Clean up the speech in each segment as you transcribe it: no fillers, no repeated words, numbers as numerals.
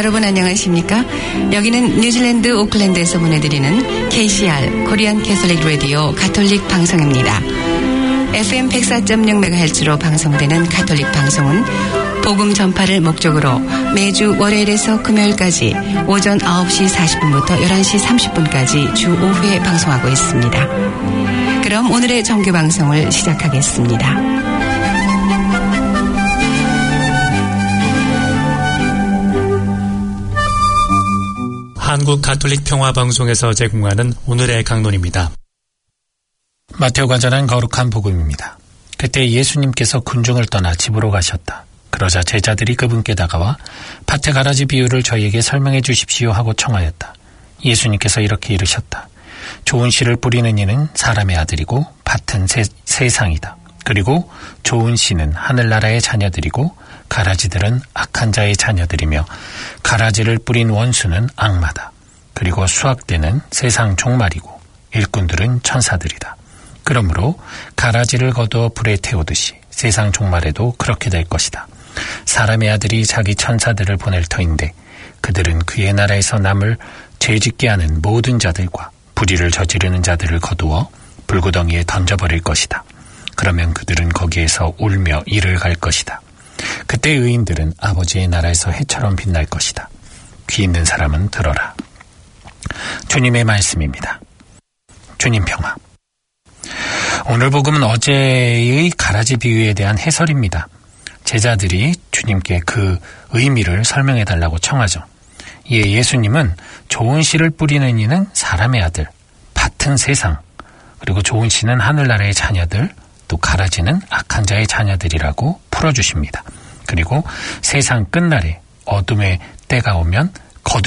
여러분 안녕하십니까? 여기는 뉴질랜드 오클랜드에서 보내드리는 KCR 코리안 캐톨릭 라디오 가톨릭 방송입니다. FM 104.0MHz로 방송되는 가톨릭 방송은 복음 전파를 목적으로 매주 월요일에서 금요일까지 오전 9시 40분부터 11시 30분까지 주 5회 방송하고 있습니다. 그럼 오늘의 정규 방송을 시작하겠습니다. 한국 가톨릭 평화방송에서 제공하는 오늘의 강론입니다. 마테오가 전한 거룩한 복음입니다. 그때 예수님께서 군중을 떠나 집으로 가셨다. 그러자 제자들이 그분께 다가와 밭의 가라지 비유를 저희에게 설명해 주십시오 하고 청하였다. 예수님께서 이렇게 이르셨다. 좋은 씨를 뿌리는 이는 사람의 아들이고 밭은 세상이다. 그리고 좋은 씨는 하늘나라의 자녀들이고 가라지들은 악한 자의 자녀들이며 가라지를 뿌린 원수는 악마다. 그리고 수확되는 세상 종말이고 일꾼들은 천사들이다. 그러므로 가라지를 거두어 불에 태우듯이 세상 종말에도 그렇게 될 것이다. 사람의 아들이 자기 천사들을 보낼 터인데 그들은 그의 나라에서 남을 죄짓게 하는 모든 자들과 불의를 저지르는 자들을 거두어 불구덩이에 던져버릴 것이다. 그러면 그들은 거기에서 울며 이를 갈 것이다. 그때 의인들은 아버지의 나라에서 해처럼 빛날 것이다. 귀 있는 사람은 들어라. 주님의 말씀입니다. 주님 평화. 오늘 복음은 어제의 가라지 비유에 대한 해설입니다. 제자들이 주님께 그 의미를 설명해 달라고 청하죠. 이에 예수님은 좋은 씨를 뿌리는 이는 사람의 아들, 밭은 세상, 그리고 좋은 씨는 하늘나라의 자녀들, 또 가라지는 악한 자의 자녀들이라고 풀어주십니다. 그리고 세상 끝날에 거둠의 때가 오면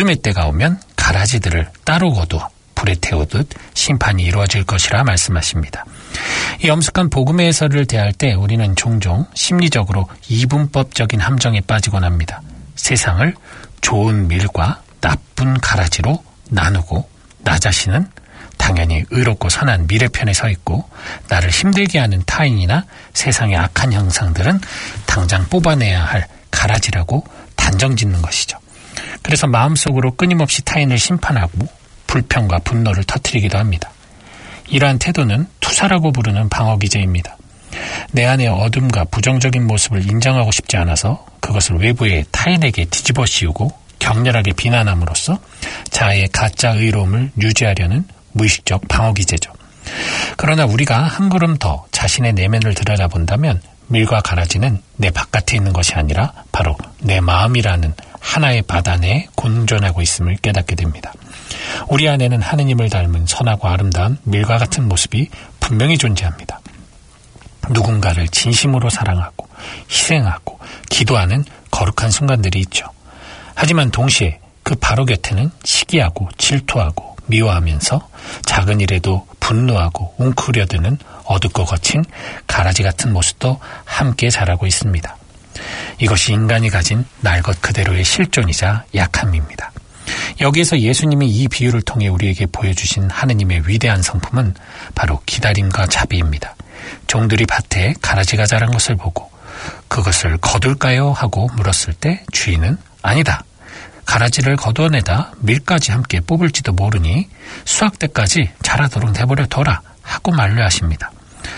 가라지들을 따로 거두어 불에 태우듯 심판이 이루어질 것이라 말씀하십니다. 이 엄숙한 복음의 해설을 대할 때 우리는 종종 심리적으로 이분법적인 함정에 빠지곤 합니다. 세상을 좋은 밀과 나쁜 가라지로 나누고 나 자신은 당연히 의롭고 선한 미래 편에 서 있고 나를 힘들게 하는 타인이나 세상의 악한 형상들은 당장 뽑아내야 할 가라지라고 단정짓는 것이죠. 그래서 마음속으로 끊임없이 타인을 심판하고 불평과 분노를 터뜨리기도 합니다. 이러한 태도는 투사라고 부르는 방어기제입니다. 내 안의 어둠과 부정적인 모습을 인정하고 싶지 않아서 그것을 외부의 타인에게 뒤집어 씌우고 격렬하게 비난함으로써 자아의 가짜 의로움을 유지하려는 무의식적 방어기제죠. 그러나 우리가 한 걸음 더 자신의 내면을 들여다본다면 밀과 가라지는 내 바깥에 있는 것이 아니라 바로 내 마음이라는 하나의 바다 내에 공존하고 있음을 깨닫게 됩니다. 우리 안에는 하느님을 닮은 선하고 아름다운 밀과 같은 모습이 분명히 존재합니다. 누군가를 진심으로 사랑하고 희생하고 기도하는 거룩한 순간들이 있죠. 하지만 동시에 그 바로 곁에는 시기하고 질투하고 미워하면서 작은 일에도 분노하고 웅크려드는 어둡고 거친 가라지 같은 모습도 함께 자라고 있습니다. 이것이 인간이 가진 날 것 그대로의 실존이자 약함입니다. 여기에서 예수님이 이 비유를 통해 우리에게 보여주신 하느님의 위대한 성품은 바로 기다림과 자비입니다. 종들이 밭에 가라지가 자란 것을 보고 그것을 거둘까요? 하고 물었을 때 주인은 아니다. 가라지를 거두어내다 밀까지 함께 뽑을지도 모르니 수확 때까지 자라도록 내버려둬라 하고 만류하십니다.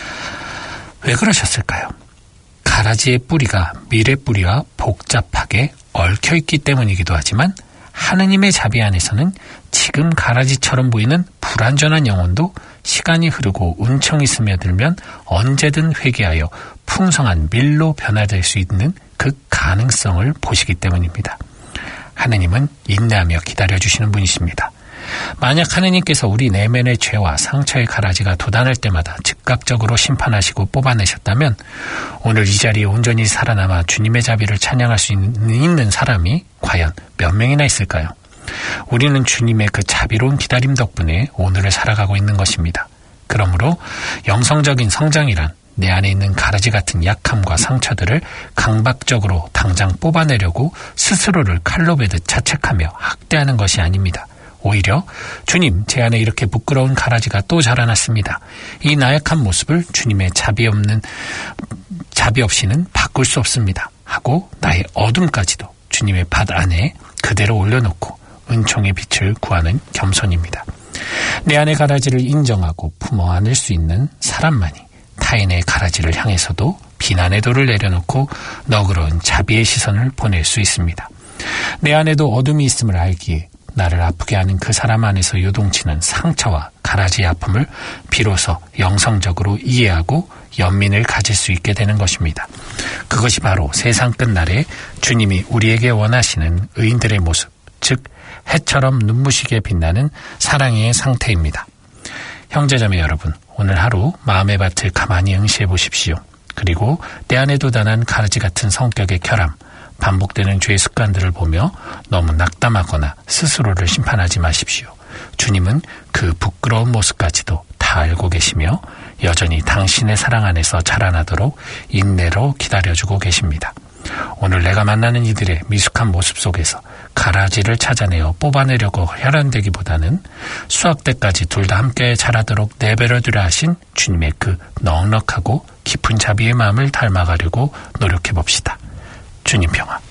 왜 그러셨을까요? 가라지의 뿌리가 밀의 뿌리와 복잡하게 얽혀있기 때문이기도 하지만 하느님의 자비 안에서는 지금 가라지처럼 보이는 불완전한 영혼도 시간이 흐르고 운청이 스며들면 언제든 회개하여 풍성한 밀로 변화될 수 있는 그 가능성을 보시기 때문입니다. 하느님은 인내하며 기다려주시는 분이십니다. 만약 하느님께서 우리 내면의 죄와 상처의 가라지가 돋아날 때마다 즉각적으로 심판하시고 뽑아내셨다면 오늘 이 자리에 온전히 살아남아 주님의 자비를 찬양할 수 있는 사람이 과연 몇 명이나 있을까요? 우리는 주님의 그 자비로운 기다림 덕분에 오늘을 살아가고 있는 것입니다. 그러므로 영성적인 성장이란 내 안에 있는 가라지 같은 약함과 상처들을 강박적으로 당장 뽑아내려고 스스로를 칼로 베듯 자책하며 학대하는 것이 아닙니다. 오히려 주님, 제 안에 이렇게 부끄러운 가라지가 또 자라났습니다. 이 나약한 모습을 주님의 자비 없이는 바꿀 수 없습니다. 하고 나의 어둠까지도 주님의 밭 안에 그대로 올려놓고 은총의 빛을 구하는 겸손입니다. 내 안의 가라지를 인정하고 품어 안을 수 있는 사람만이 타인의 가라지를 향해서도 비난의 돌을 내려놓고 너그러운 자비의 시선을 보낼 수 있습니다. 내 안에도 어둠이 있음을 알기에 나를 아프게 하는 그 사람 안에서 요동치는 상처와 가라지의 아픔을 비로소 영성적으로 이해하고 연민을 가질 수 있게 되는 것입니다. 그것이 바로 세상 끝날에 주님이 우리에게 원하시는 의인들의 모습, 즉 해처럼 눈부시게 빛나는 사랑의 상태입니다. 형제자매 여러분, 오늘 하루 마음의 밭을 가만히 응시해 보십시오. 그리고 내 안에도 단한 가라지 같은 성격의 결함, 반복되는 죄의 습관들을 보며 너무 낙담하거나 스스로를 심판하지 마십시오. 주님은 그 부끄러운 모습까지도 다 알고 계시며 여전히 당신의 사랑 안에서 자라나도록 인내로 기다려주고 계십니다. 오늘 내가 만나는 이들의 미숙한 모습 속에서 가라지를 찾아내어 뽑아내려고 혈안되기보다는 수학 때까지 둘 다 함께 자라도록 내버려두려 하신 주님의 그 넉넉하고 깊은 자비의 마음을 닮아가려고 노력해봅시다. 주님 평화.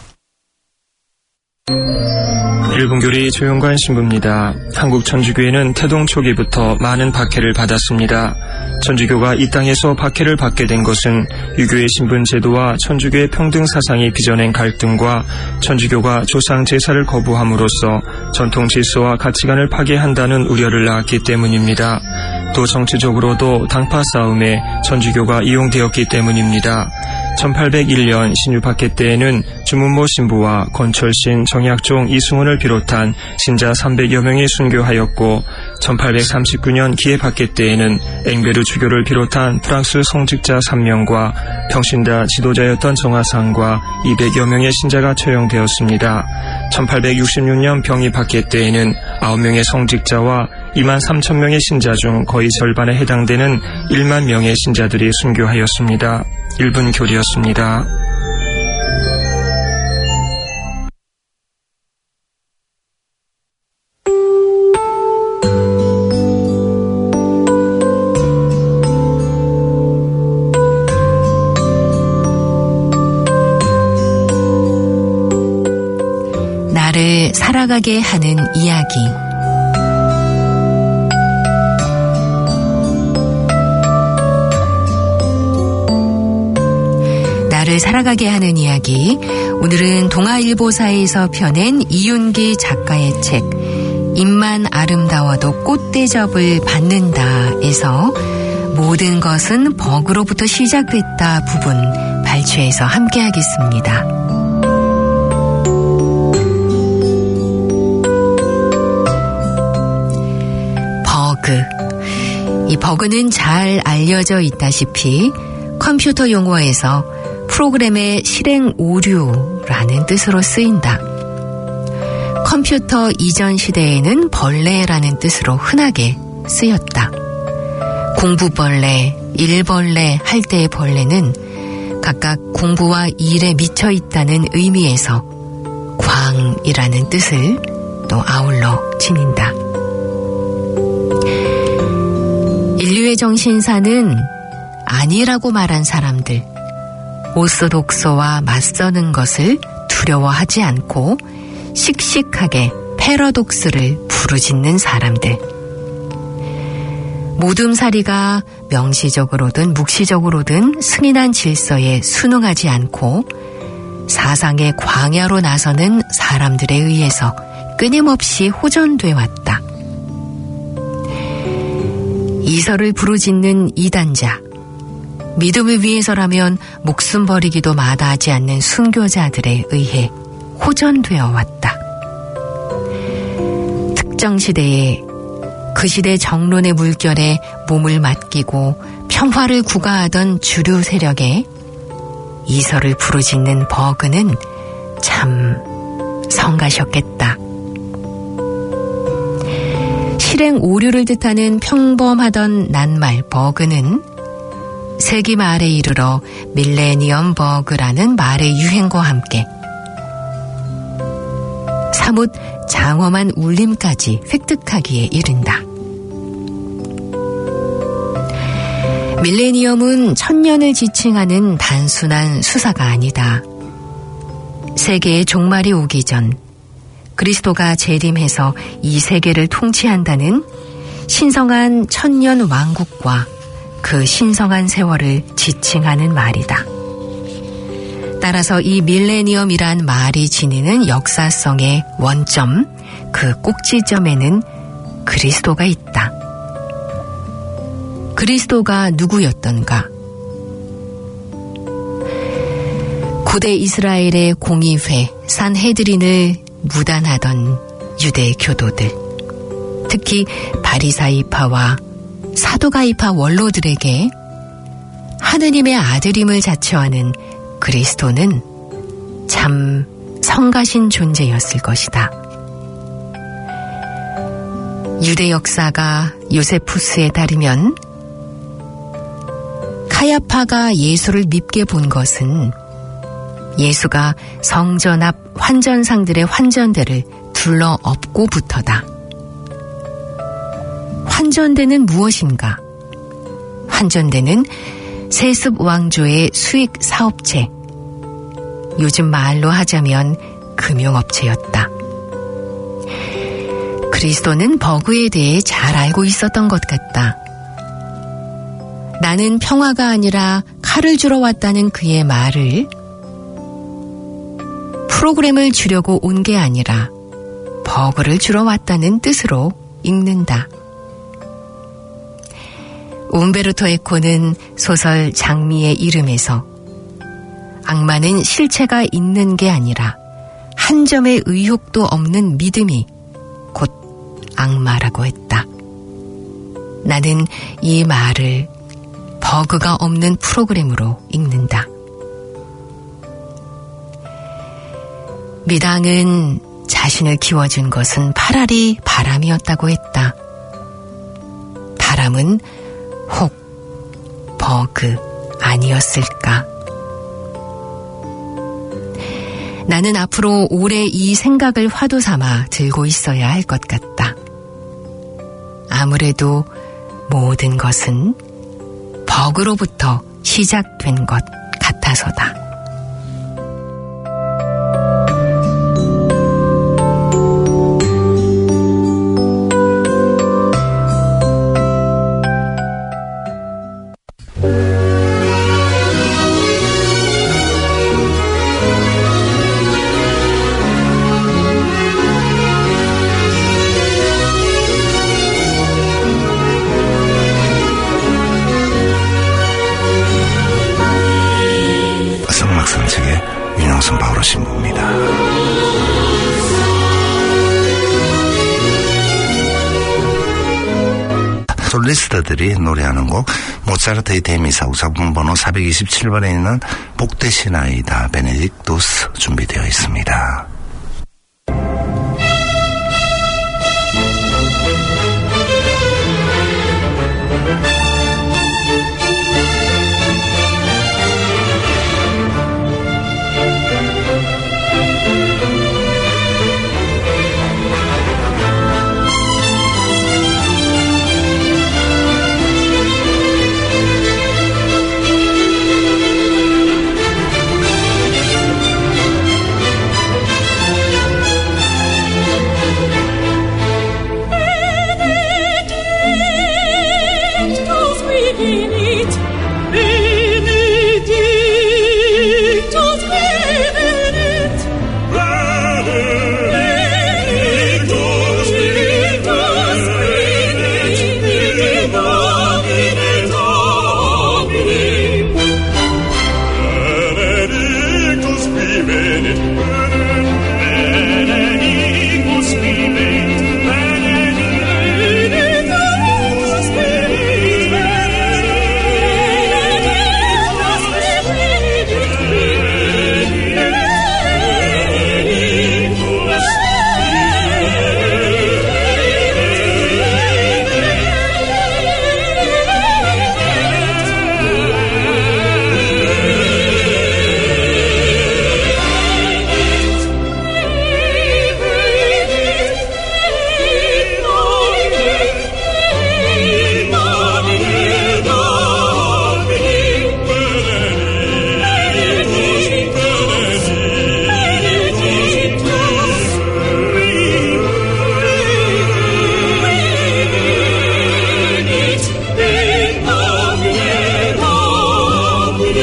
일본교리 조용관 신부입니다. 한국 천주교회는 태동 초기부터 많은 박해를 받았습니다. 천주교가 이 땅에서 박해를 받게 된 것은 유교의 신분 제도와 천주교의 평등 사상이 빚어낸 갈등과 천주교가 조상 제사를 거부함으로써 전통 질서와 가치관을 파괴한다는 우려를 낳았기 때문입니다. 또 정치적으로도 당파 싸움에 천주교가 이용되었기 때문입니다. 1801년 신유박해 때에는 주문모 신부와 권철신, 정약종, 이승훈을 비롯한 신자 300여 명이 순교하였고 1839년 기해박해 때에는 앵베르 주교를 비롯한 프랑스 성직자 3명과 평신다 지도자였던 정화상과 200여 명의 신자가 처형되었습니다. 1866년 병이박해 때에는 9명의 성직자와 2만 3천 명의 신자 중 거의 절반에 해당되는 1만 명의 신자들이 순교하였습니다. 1분 교리였습니다. 나를 살아가게 하는 이야기. 나를 살아가게 하는 이야기. 오늘은 동아일보사에서 펴낸 이윤기 작가의 책 입만 아름다워도 꽃대접을 받는다에서 모든 것은 버그로부터 시작됐다 부분 발췌해서 함께하겠습니다. 버그. 이 버그는 잘 알려져 있다시피 컴퓨터 용어에서 프로그램의 실행 오류라는 뜻으로 쓰인다. 컴퓨터 이전 시대에는 벌레라는 뜻으로 흔하게 쓰였다. 공부벌레, 일벌레 할 때의 벌레는 각각 공부와 일에 미쳐 있다는 의미에서 광이라는 뜻을 또 아울러 지닌다. 인류의 정신사는 아니라고 말한 사람들, 오소독소와 맞서는 것을 두려워하지 않고 씩씩하게 패러독스를 부르짖는 사람들. 모둠사리가 명시적으로든 묵시적으로든 승인한 질서에 순응하지 않고 사상의 광야로 나서는 사람들에 의해서 끊임없이 호전돼 왔다. 이설을 부르짖는 이단자, 믿음을 위해서라면 목숨 버리기도 마다하지 않는 순교자들에 의해 호전되어 왔다. 특정 시대에 그 시대 정론의 물결에 몸을 맡기고 평화를 구가하던 주류 세력에 이설을 부르짖는 버그는 참 성가셨겠다. 실행 오류를 뜻하는 평범하던 낱말 버그는 세기 말에 이르러 밀레니엄 버그라는 말의 유행과 함께 사뭇 장엄한 울림까지 획득하기에 이른다. 밀레니엄은 천년을 지칭하는 단순한 수사가 아니다. 세계의 종말이 오기 전 그리스도가 재림해서 이 세계를 통치한다는 신성한 천년 왕국과 그 신성한 세월을 지칭하는 말이다. 따라서 이 밀레니엄이란 말이 지니는 역사성의 원점, 그 꼭지점에는 그리스도가 있다. 그리스도가 누구였던가? 고대 이스라엘의 공의회, 산헤드린을 무단하던 유대 교도들, 특히 바리사이파와 사두가이파 원로들에게 하느님의 아들임을 자처하는 그리스도는 참 성가신 존재였을 것이다. 유대 역사가 요세푸스에 따르면 카야파가 예수를 밉게 본 것은 예수가 성전 앞 환전상들의 환전대를 둘러 엎고부터다. 환전대는 무엇인가? 환전대는 세습 왕조의 수익 사업체, 요즘 말로 하자면 금융업체였다. 그리스도는 버그에 대해 잘 알고 있었던 것 같다. 나는 평화가 아니라 칼을 주러 왔다는 그의 말을 프로그램을 주려고 온 게 아니라 버그를 주러 왔다는 뜻으로 읽는다. 움베르토 에코는 소설 장미의 이름에서 악마는 실체가 있는 게 아니라 한 점의 의혹도 없는 믿음이 곧 악마라고 했다. 나는 이 말을 버그가 없는 프로그램으로 읽는다. 미당은 자신을 키워준 것은 파라리 바람이었다고 했다. 바람은 혹 버그 아니었을까? 나는 앞으로 오래 이 생각을 화두 삼아 들고 있어야 할 것 같다. 아무래도 모든 것은 버그로부터 시작된 것 같아서다. 성막산책의 윤영선 바오로 신부입니다. 솔리스트들이 노래하는 곡 모차르트의 대미사후 작품 번호 427번에 있는 복되신 아이다 베네딕토스 준비되어 있습니다.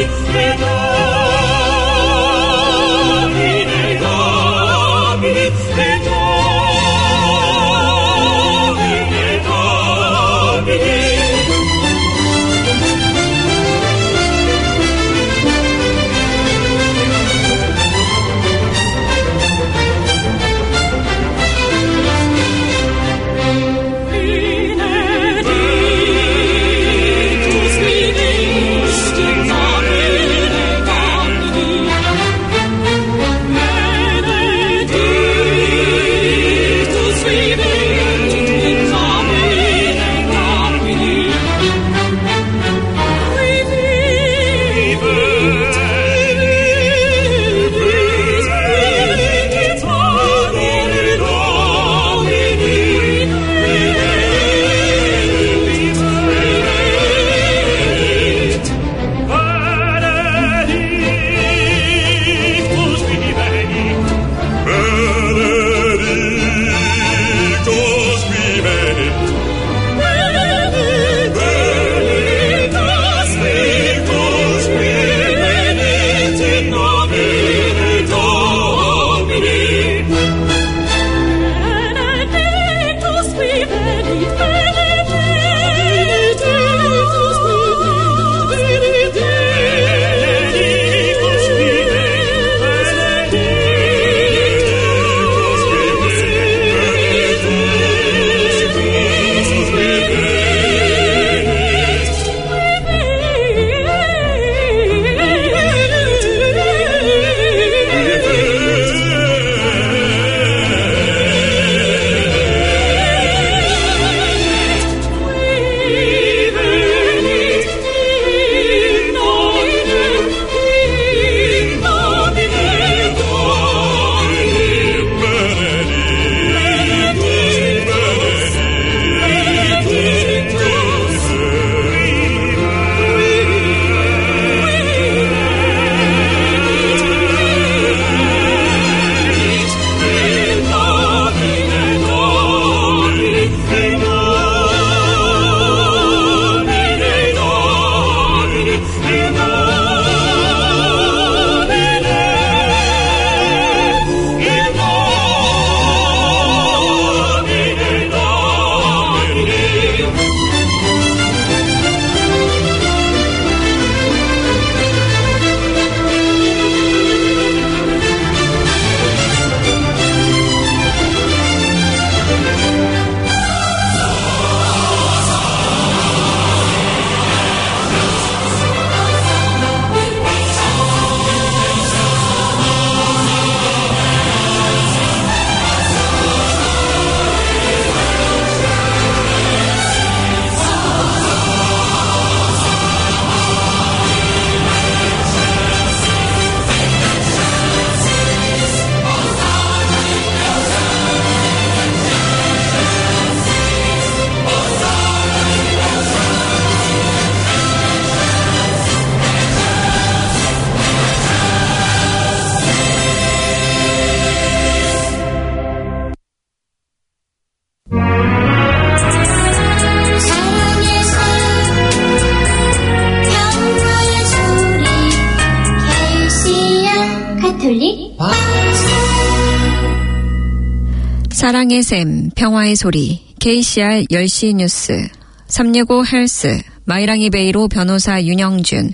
사랑의 샘, 평화의 소리, KCR 10시 뉴스, 365 헬스, 마이랑이 베이로 변호사 윤영준,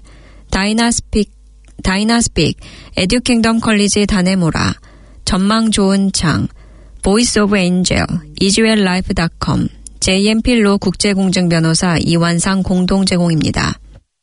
다이나스픽, 에듀킹덤 컬리지 다네모라, 전망 좋은 창, 보이스 오브 엔젤, 이즈웰라이프닷컴, JM필로 국제공정변호사 이완상 공동 제공입니다.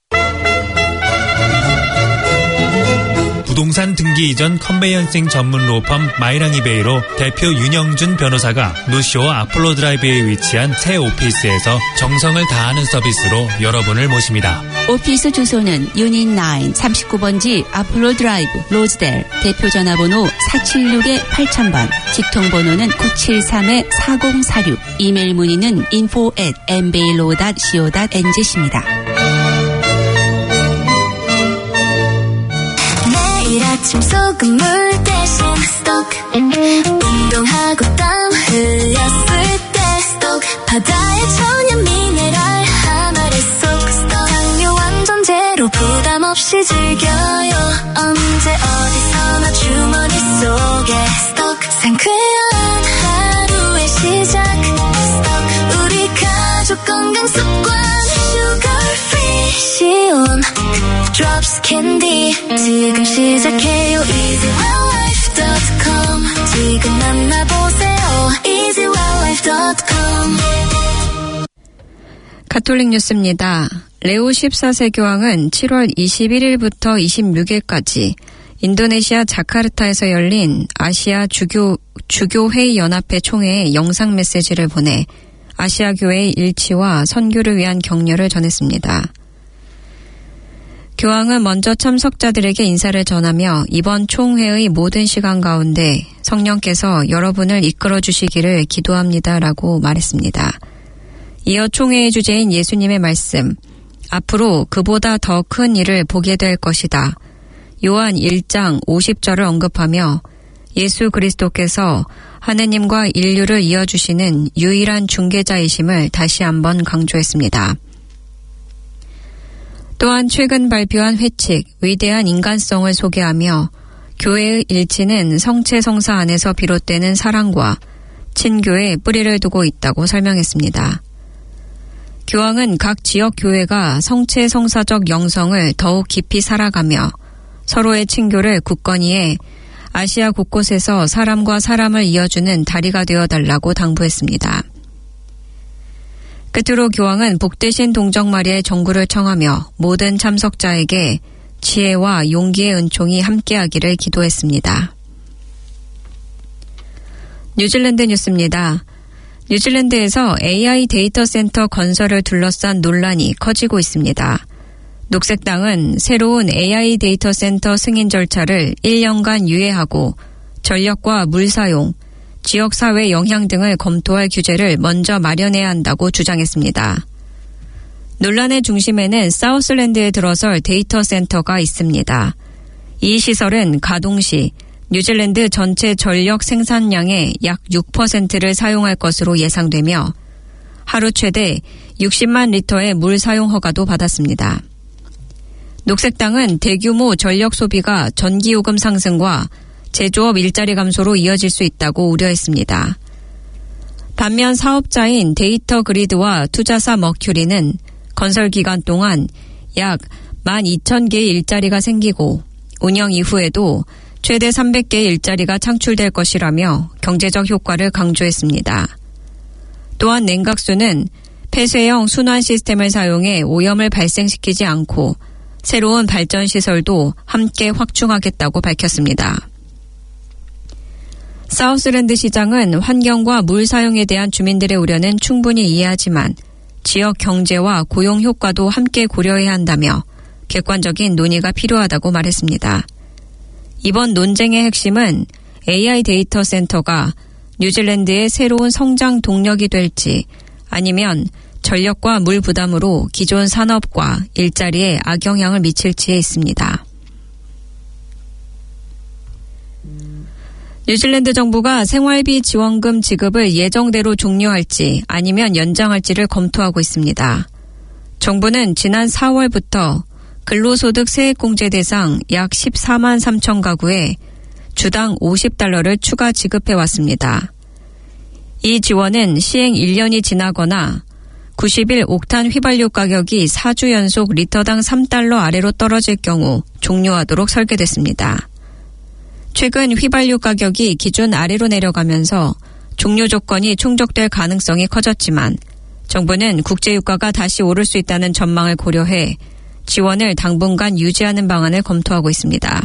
부동산 등기 이전 컨베이언싱 전문 로펌 마이랑이베이로 대표 윤영준 변호사가 노쇼 아폴로 드라이브에 위치한 새 오피스에서 정성을 다하는 서비스로 여러분을 모십니다. 오피스 주소는 유닛 9 39번지 아폴로 드라이브 로즈델, 대표 전화번호 476-8000번, 직통번호는 973-4046, 이메일 문의는 info@mbailo.co.nz입니다. 아침 소금물 대신 스톡, 운동하고 땀 흘렸을 때 스톡, 바다의 천연 미네랄 하나를 쏙 스톡, 당뇨 완전 제로 부담 없이 즐겨요 언제 어디서나 주머니 속에 스톡 상쾌한 하루의 시작 스톡 우리 가족 건강 습관 Sugar free 시온 Drops Candy 지금 시작해요 easywelllife.com 지금 만나보세요 easywelllife.com 가톨릭 뉴스입니다. 레오 14세 교황은 7월 21일부터 26일까지 인도네시아 자카르타에서 열린 아시아 주교회의 연합회 총회에 영상 메시지를 보내 아시아 교회의 일치와 선교를 위한 격려를 전했습니다. 교황은 먼저 참석자들에게 인사를 전하며 이번 총회의 모든 시간 가운데 성령께서 여러분을 이끌어 주시기를 기도합니다라고 말했습니다. 이어 총회의 주제인 예수님의 말씀, 앞으로 그보다 더 큰 일을 보게 될 것이다. 요한 1장 50절을 언급하며 예수 그리스도께서 하느님과 인류를 이어주시는 유일한 중개자이심을 다시 한번 강조했습니다. 또한 최근 발표한 회칙, 위대한 인간성을 소개하며 교회의 일치는 성체 성사 안에서 비롯되는 사랑과 친교에 뿌리를 두고 있다고 설명했습니다. 교황은 각 지역 교회가 성체 성사적 영성을 더욱 깊이 살아가며 서로의 친교를 굳건히 해 아시아 곳곳에서 사람과 사람을 이어주는 다리가 되어달라고 당부했습니다. 끝으로 교황은 복되신 동정 마리아의 정구를 청하며 모든 참석자에게 지혜와 용기의 은총이 함께하기를 기도했습니다. 뉴질랜드 뉴스입니다. 뉴질랜드에서 AI 데이터 센터 건설을 둘러싼 논란이 커지고 있습니다. 녹색당은 새로운 AI 데이터 센터 승인 절차를 1년간 유예하고 전력과 물 사용, 지역사회 영향 등을 검토할 규제를 먼저 마련해야 한다고 주장했습니다. 논란의 중심에는 사우슬랜드에 들어설 데이터 센터가 있습니다. 이 시설은 가동 시 뉴질랜드 전체 전력 생산량의 약 6%를 사용할 것으로 예상되며 하루 최대 60만 리터의 물 사용 허가도 받았습니다. 녹색당은 대규모 전력 소비가 전기요금 상승과 제조업 일자리 감소로 이어질 수 있다고 우려했습니다. 반면 사업자인 데이터 그리드와 투자사 머큐리는 건설 기간 동안 약 12,000개의 일자리가 생기고 운영 이후에도 최대 300개의 일자리가 창출될 것이라며 경제적 효과를 강조했습니다. 또한 냉각수는 폐쇄형 순환 시스템을 사용해 오염을 발생시키지 않고 새로운 발전 시설도 함께 확충하겠다고 밝혔습니다. 사우스랜드 시장은 환경과 물 사용에 대한 주민들의 우려는 충분히 이해하지만 지역 경제와 고용 효과도 함께 고려해야 한다며 객관적인 논의가 필요하다고 말했습니다. 이번 논쟁의 핵심은 AI 데이터 센터가 뉴질랜드의 새로운 성장 동력이 될지 아니면 전력과 물 부담으로 기존 산업과 일자리에 악영향을 미칠지에 있습니다. 뉴질랜드 정부가 생활비 지원금 지급을 예정대로 종료할지 아니면 연장할지를 검토하고 있습니다. 정부는 지난 4월부터 근로소득 세액공제 대상 약 14만 3천 가구에 주당 $50를 추가 지급해왔습니다. 이 지원은 시행 1년이 지나거나 90일 옥탄 휘발유 가격이 4주 연속 리터당 $3 아래로 떨어질 경우 종료하도록 설계됐습니다. 최근 휘발유 가격이 기준 아래로 내려가면서 종료 조건이 충족될 가능성이 커졌지만 정부는 국제유가가 다시 오를 수 있다는 전망을 고려해 지원을 당분간 유지하는 방안을 검토하고 있습니다.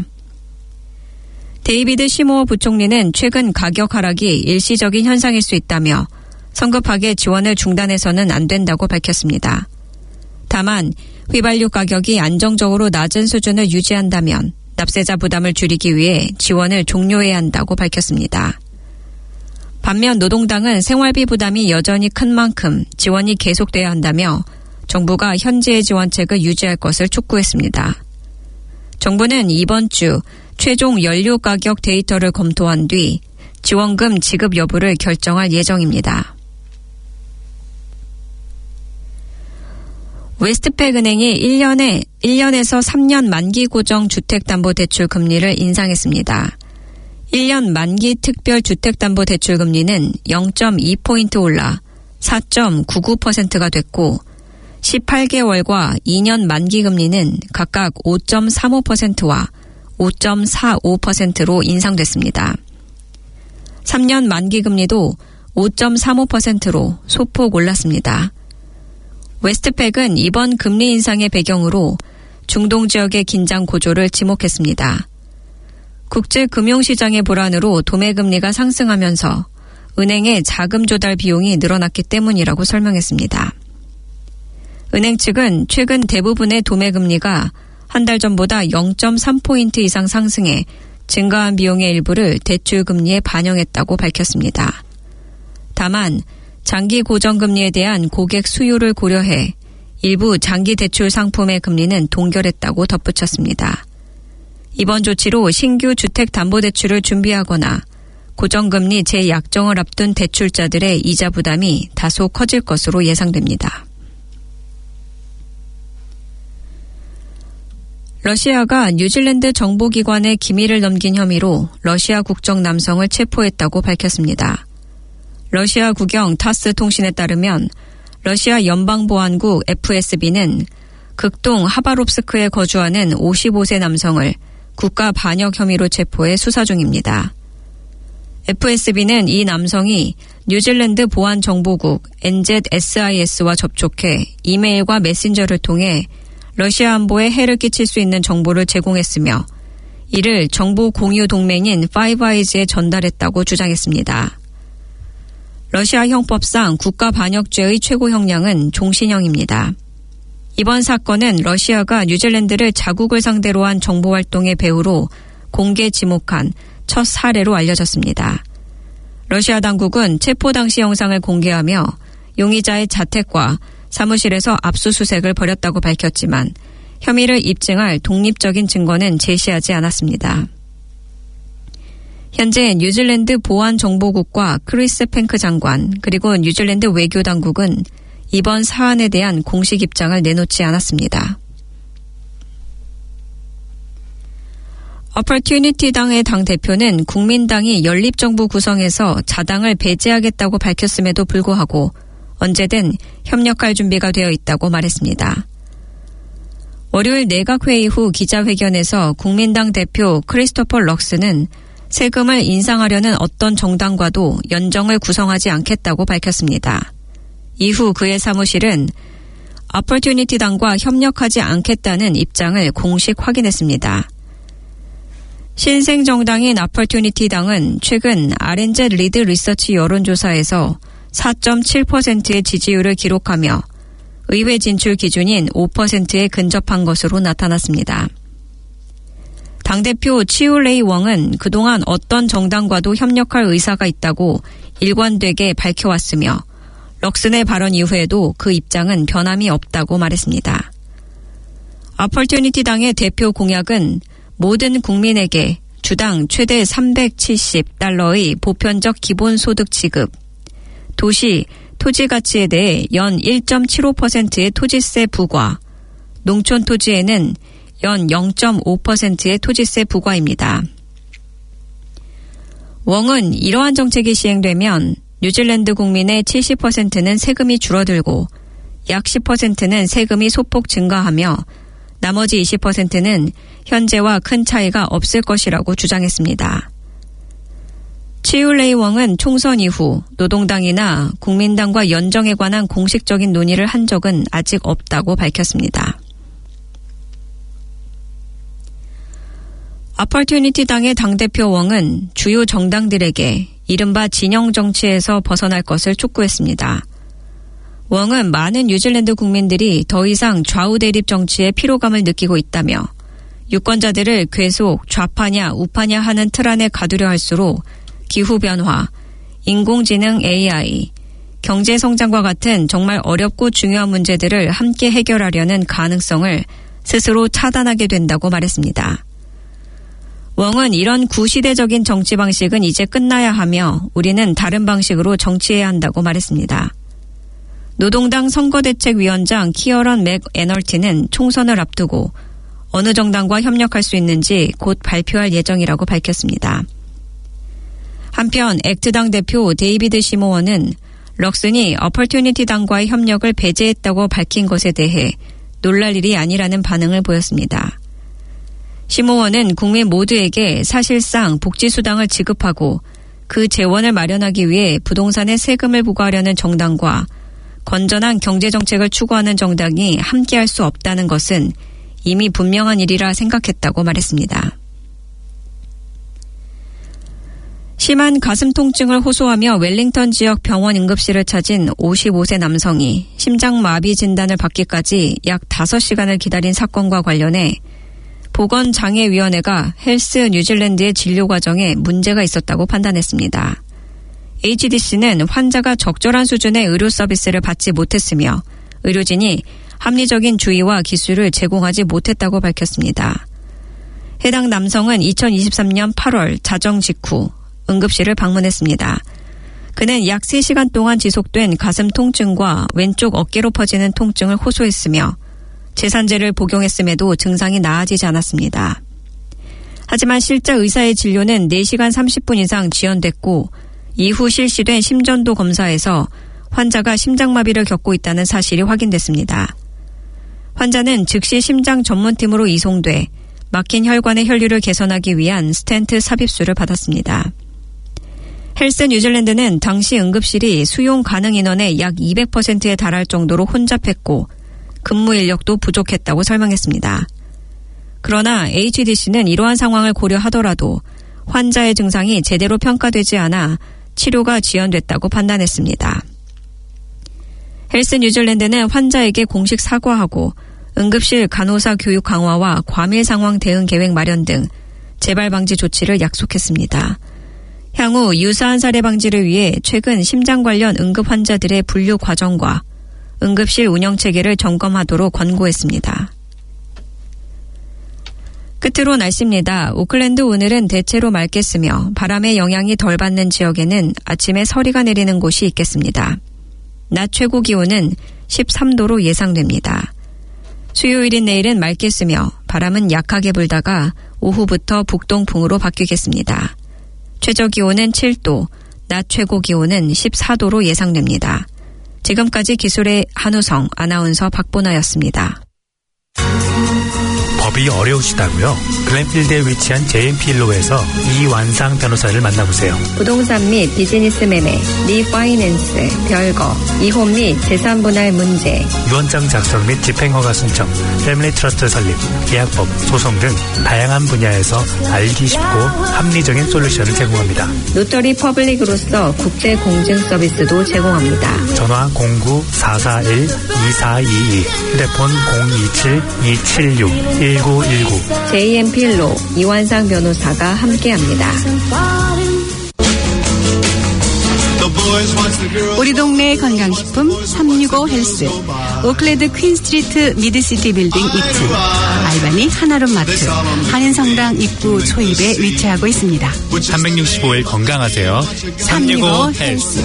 데이비드 시모어 부총리는 최근 가격 하락이 일시적인 현상일 수 있다며 성급하게 지원을 중단해서는 안 된다고 밝혔습니다. 다만 휘발유 가격이 안정적으로 낮은 수준을 유지한다면 납세자 부담을 줄이기 위해 지원을 종료해야 한다고 밝혔습니다. 반면 노동당은 생활비 부담이 여전히 큰 만큼 지원이 계속돼야 한다며 정부가 현재의 지원책을 유지할 것을 촉구했습니다. 정부는 이번 주 최종 연료 가격 데이터를 검토한 뒤 지원금 지급 여부를 결정할 예정입니다. 웨스트팩 은행이 1년에서 3년 만기 고정 주택담보대출 금리를 인상했습니다. 1년 만기 특별 주택담보대출 금리는 0.2포인트 올라 4.99%가 됐고 18개월과 2년 만기 금리는 각각 5.35%와 5.45%로 인상됐습니다. 3년 만기 금리도 5.35%로 소폭 올랐습니다. 웨스트팩은 이번 금리 인상의 배경으로 중동 지역의 긴장 고조를 지목했습니다. 국제 금융시장의 불안으로 도매금리가 상승하면서 은행의 자금 조달 비용이 늘어났기 때문이라고 설명했습니다. 은행 측은 최근 대부분의 도매금리가 한 달 전보다 0.3포인트 이상 상승해 증가한 비용의 일부를 대출금리에 반영했다고 밝혔습니다. 다만 장기 고정금리에 대한 고객 수요를 고려해 일부 장기 대출 상품의 금리는 동결했다고 덧붙였습니다. 이번 조치로 신규 주택담보대출을 준비하거나 고정금리 재약정을 앞둔 대출자들의 이자 부담이 다소 커질 것으로 예상됩니다. 러시아가 뉴질랜드 정보기관에 기밀을 넘긴 혐의로 러시아 국적 남성을 체포했다고 밝혔습니다. 러시아 국영 타스 통신에 따르면 러시아 연방보안국 FSB는 극동 하바롭스크에 거주하는 55세 남성을 국가 반역 혐의로 체포해 수사 중입니다. FSB는 이 남성이 뉴질랜드 보안정보국 NZSIS와 접촉해 이메일과 메신저를 통해 러시아 안보에 해를 끼칠 수 있는 정보를 제공했으며 이를 정보 공유 동맹인 파이브아이즈에 전달했다고 주장했습니다. 러시아 형법상 국가 반역죄의 최고 형량은 종신형입니다. 이번 사건은 러시아가 뉴질랜드를 자국을 상대로 한 정보활동의 배후로 공개 지목한 첫 사례로 알려졌습니다. 러시아 당국은 체포 당시 영상을 공개하며 용의자의 자택과 사무실에서 압수수색을 벌였다고 밝혔지만 혐의를 입증할 독립적인 증거는 제시하지 않았습니다. 현재 뉴질랜드 보안정보국과 크리스 팽크 장관 그리고 뉴질랜드 외교당국은 이번 사안에 대한 공식 입장을 내놓지 않았습니다. 어퍼튜니티당의 당대표는 국민당이 연립정부 구성에서 자당을 배제하겠다고 밝혔음에도 불구하고 언제든 협력할 준비가 되어 있다고 말했습니다. 월요일 내각회의 후 기자회견에서 국민당 대표 크리스토퍼 럭스는 세금을 인상하려는 어떤 정당과도 연정을 구성하지 않겠다고 밝혔습니다. 이후 그의 사무실은 어퍼튜니티당과 협력하지 않겠다는 입장을 공식 확인했습니다. 신생정당인 어퍼튜니티당은 최근 RNZ 리드 리서치 여론조사에서 4.7%의 지지율을 기록하며 의회 진출 기준인 5%에 근접한 것으로 나타났습니다. 당대표 치울레이 웡은 그동안 어떤 정당과도 협력할 의사가 있다고 일관되게 밝혀왔으며 럭슨의 발언 이후에도 그 입장은 변함이 없다고 말했습니다. 어퍼튜니티당의 대표 공약은 모든 국민에게 주당 최대 $370의 보편적 기본소득 지급, 도시, 토지 가치에 대해 연 1.75%의 토지세 부과, 농촌 토지에는 연 0.5%의 토지세 부과입니다. 웡은 이러한 정책이 시행되면 뉴질랜드 국민의 70%는 세금이 줄어들고 약 10%는 세금이 소폭 증가하며 나머지 20%는 현재와 큰 차이가 없을 것이라고 주장했습니다. 치울레이 웡은 총선 이후 노동당이나 국민당과 연정에 관한 공식적인 논의를 한 적은 아직 없다고 밝혔습니다. 어퍼튜니티당의 당대표 웡은 주요 정당들에게 이른바 진영 정치에서 벗어날 것을 촉구했습니다. 웡은 많은 뉴질랜드 국민들이 더 이상 좌우 대립 정치에 피로감을 느끼고 있다며 유권자들을 계속 좌파냐 우파냐 하는 틀 안에 가두려 할수록 기후변화, 인공지능 AI, 경제성장과 같은 정말 어렵고 중요한 문제들을 함께 해결하려는 가능성을 스스로 차단하게 된다고 말했습니다. 웡은 이런 구시대적인 정치 방식은 이제 끝나야 하며 우리는 다른 방식으로 정치해야 한다고 말했습니다. 노동당 선거대책위원장 키어런 맥애널티는 총선을 앞두고 어느 정당과 협력할 수 있는지 곧 발표할 예정이라고 밝혔습니다. 한편 액트당 대표 데이비드 시모어는 럭슨이 어퍼튜니티 당과의 협력을 배제했다고 밝힌 것에 대해 놀랄 일이 아니라는 반응을 보였습니다. 시모어는 국민 모두에게 사실상 복지수당을 지급하고 그 재원을 마련하기 위해 부동산에 세금을 부과하려는 정당과 건전한 경제정책을 추구하는 정당이 함께할 수 없다는 것은 이미 분명한 일이라 생각했다고 말했습니다. 심한 가슴 통증을 호소하며 웰링턴 지역 병원 응급실을 찾은 55세 남성이 심장마비 진단을 받기까지 약 5시간을 기다린 사건과 관련해 보건장애위원회가 헬스 뉴질랜드의 진료 과정에 문제가 있었다고 판단했습니다. HDC는 환자가 적절한 수준의 의료 서비스를 받지 못했으며 의료진이 합리적인 주의와 기술을 제공하지 못했다고 밝혔습니다. 해당 남성은 2023년 8월 자정 직후 응급실을 방문했습니다. 그는 약 3시간 동안 지속된 가슴 통증과 왼쪽 어깨로 퍼지는 통증을 호소했으며 제산제를 복용했음에도 증상이 나아지지 않았습니다. 하지만 실제 의사의 진료는 4시간 30분 이상 지연됐고 이후 실시된 심전도 검사에서 환자가 심장마비를 겪고 있다는 사실이 확인됐습니다. 환자는 즉시 심장 전문팀으로 이송돼 막힌 혈관의 혈류를 개선하기 위한 스텐트 삽입술을 받았습니다. 헬스 뉴질랜드는 당시 응급실이 수용 가능 인원의 약 200%에 달할 정도로 혼잡했고 근무 인력도 부족했다고 설명했습니다. 그러나 HDC는 이러한 상황을 고려하더라도 환자의 증상이 제대로 평가되지 않아 치료가 지연됐다고 판단했습니다. 헬스 뉴질랜드는 환자에게 공식 사과하고 응급실 간호사 교육 강화와 과밀 상황 대응 계획 마련 등 재발 방지 조치를 약속했습니다. 향후 유사한 사례 방지를 위해 최근 심장 관련 응급 환자들의 분류 과정과 응급실 운영 체계를 점검하도록 권고했습니다. 끝으로 날씨입니다. 오클랜드 오늘은 대체로 맑겠으며 바람의 영향이 덜 받는 지역에는 아침에 서리가 내리는 곳이 있겠습니다. 낮 최고 기온은 13도로 예상됩니다. 수요일인 내일은 맑겠으며 바람은 약하게 불다가 오후부터 북동풍으로 바뀌겠습니다. 최저 기온은 7도, 낮 최고 기온은 14도로 예상됩니다. 지금까지 기술의 한우성 아나운서 박보나였습니다. 법이 어려우시다고요? 글렌필드에 위치한 JMP일로에서 이완상 변호사를 만나보세요. 부동산 및 비즈니스 매매, 리파이낸스, 별거, 이혼 및 재산 분할 문제, 유언장 작성 및 집행허가 신청, 패밀리 트러스트 설립, 계약법, 소송 등 다양한 분야에서 알기 쉽고 합리적인 솔루션을 제공합니다. 노터리 퍼블릭으로서 국제 공증 서비스도 제공합니다. 전화 09-441-2422, 휴대폰 027-276-1919. JMP로 이완상 변호사가 함께합니다. 우리 동네 건강식품 365 헬스, 오클랜드 퀸스트리트 미드시티 빌딩 2층, 알바니 하나룸 마트, 한인성당 입구 초입에 위치하고 있습니다. 365일 건강하세요. 365 헬스.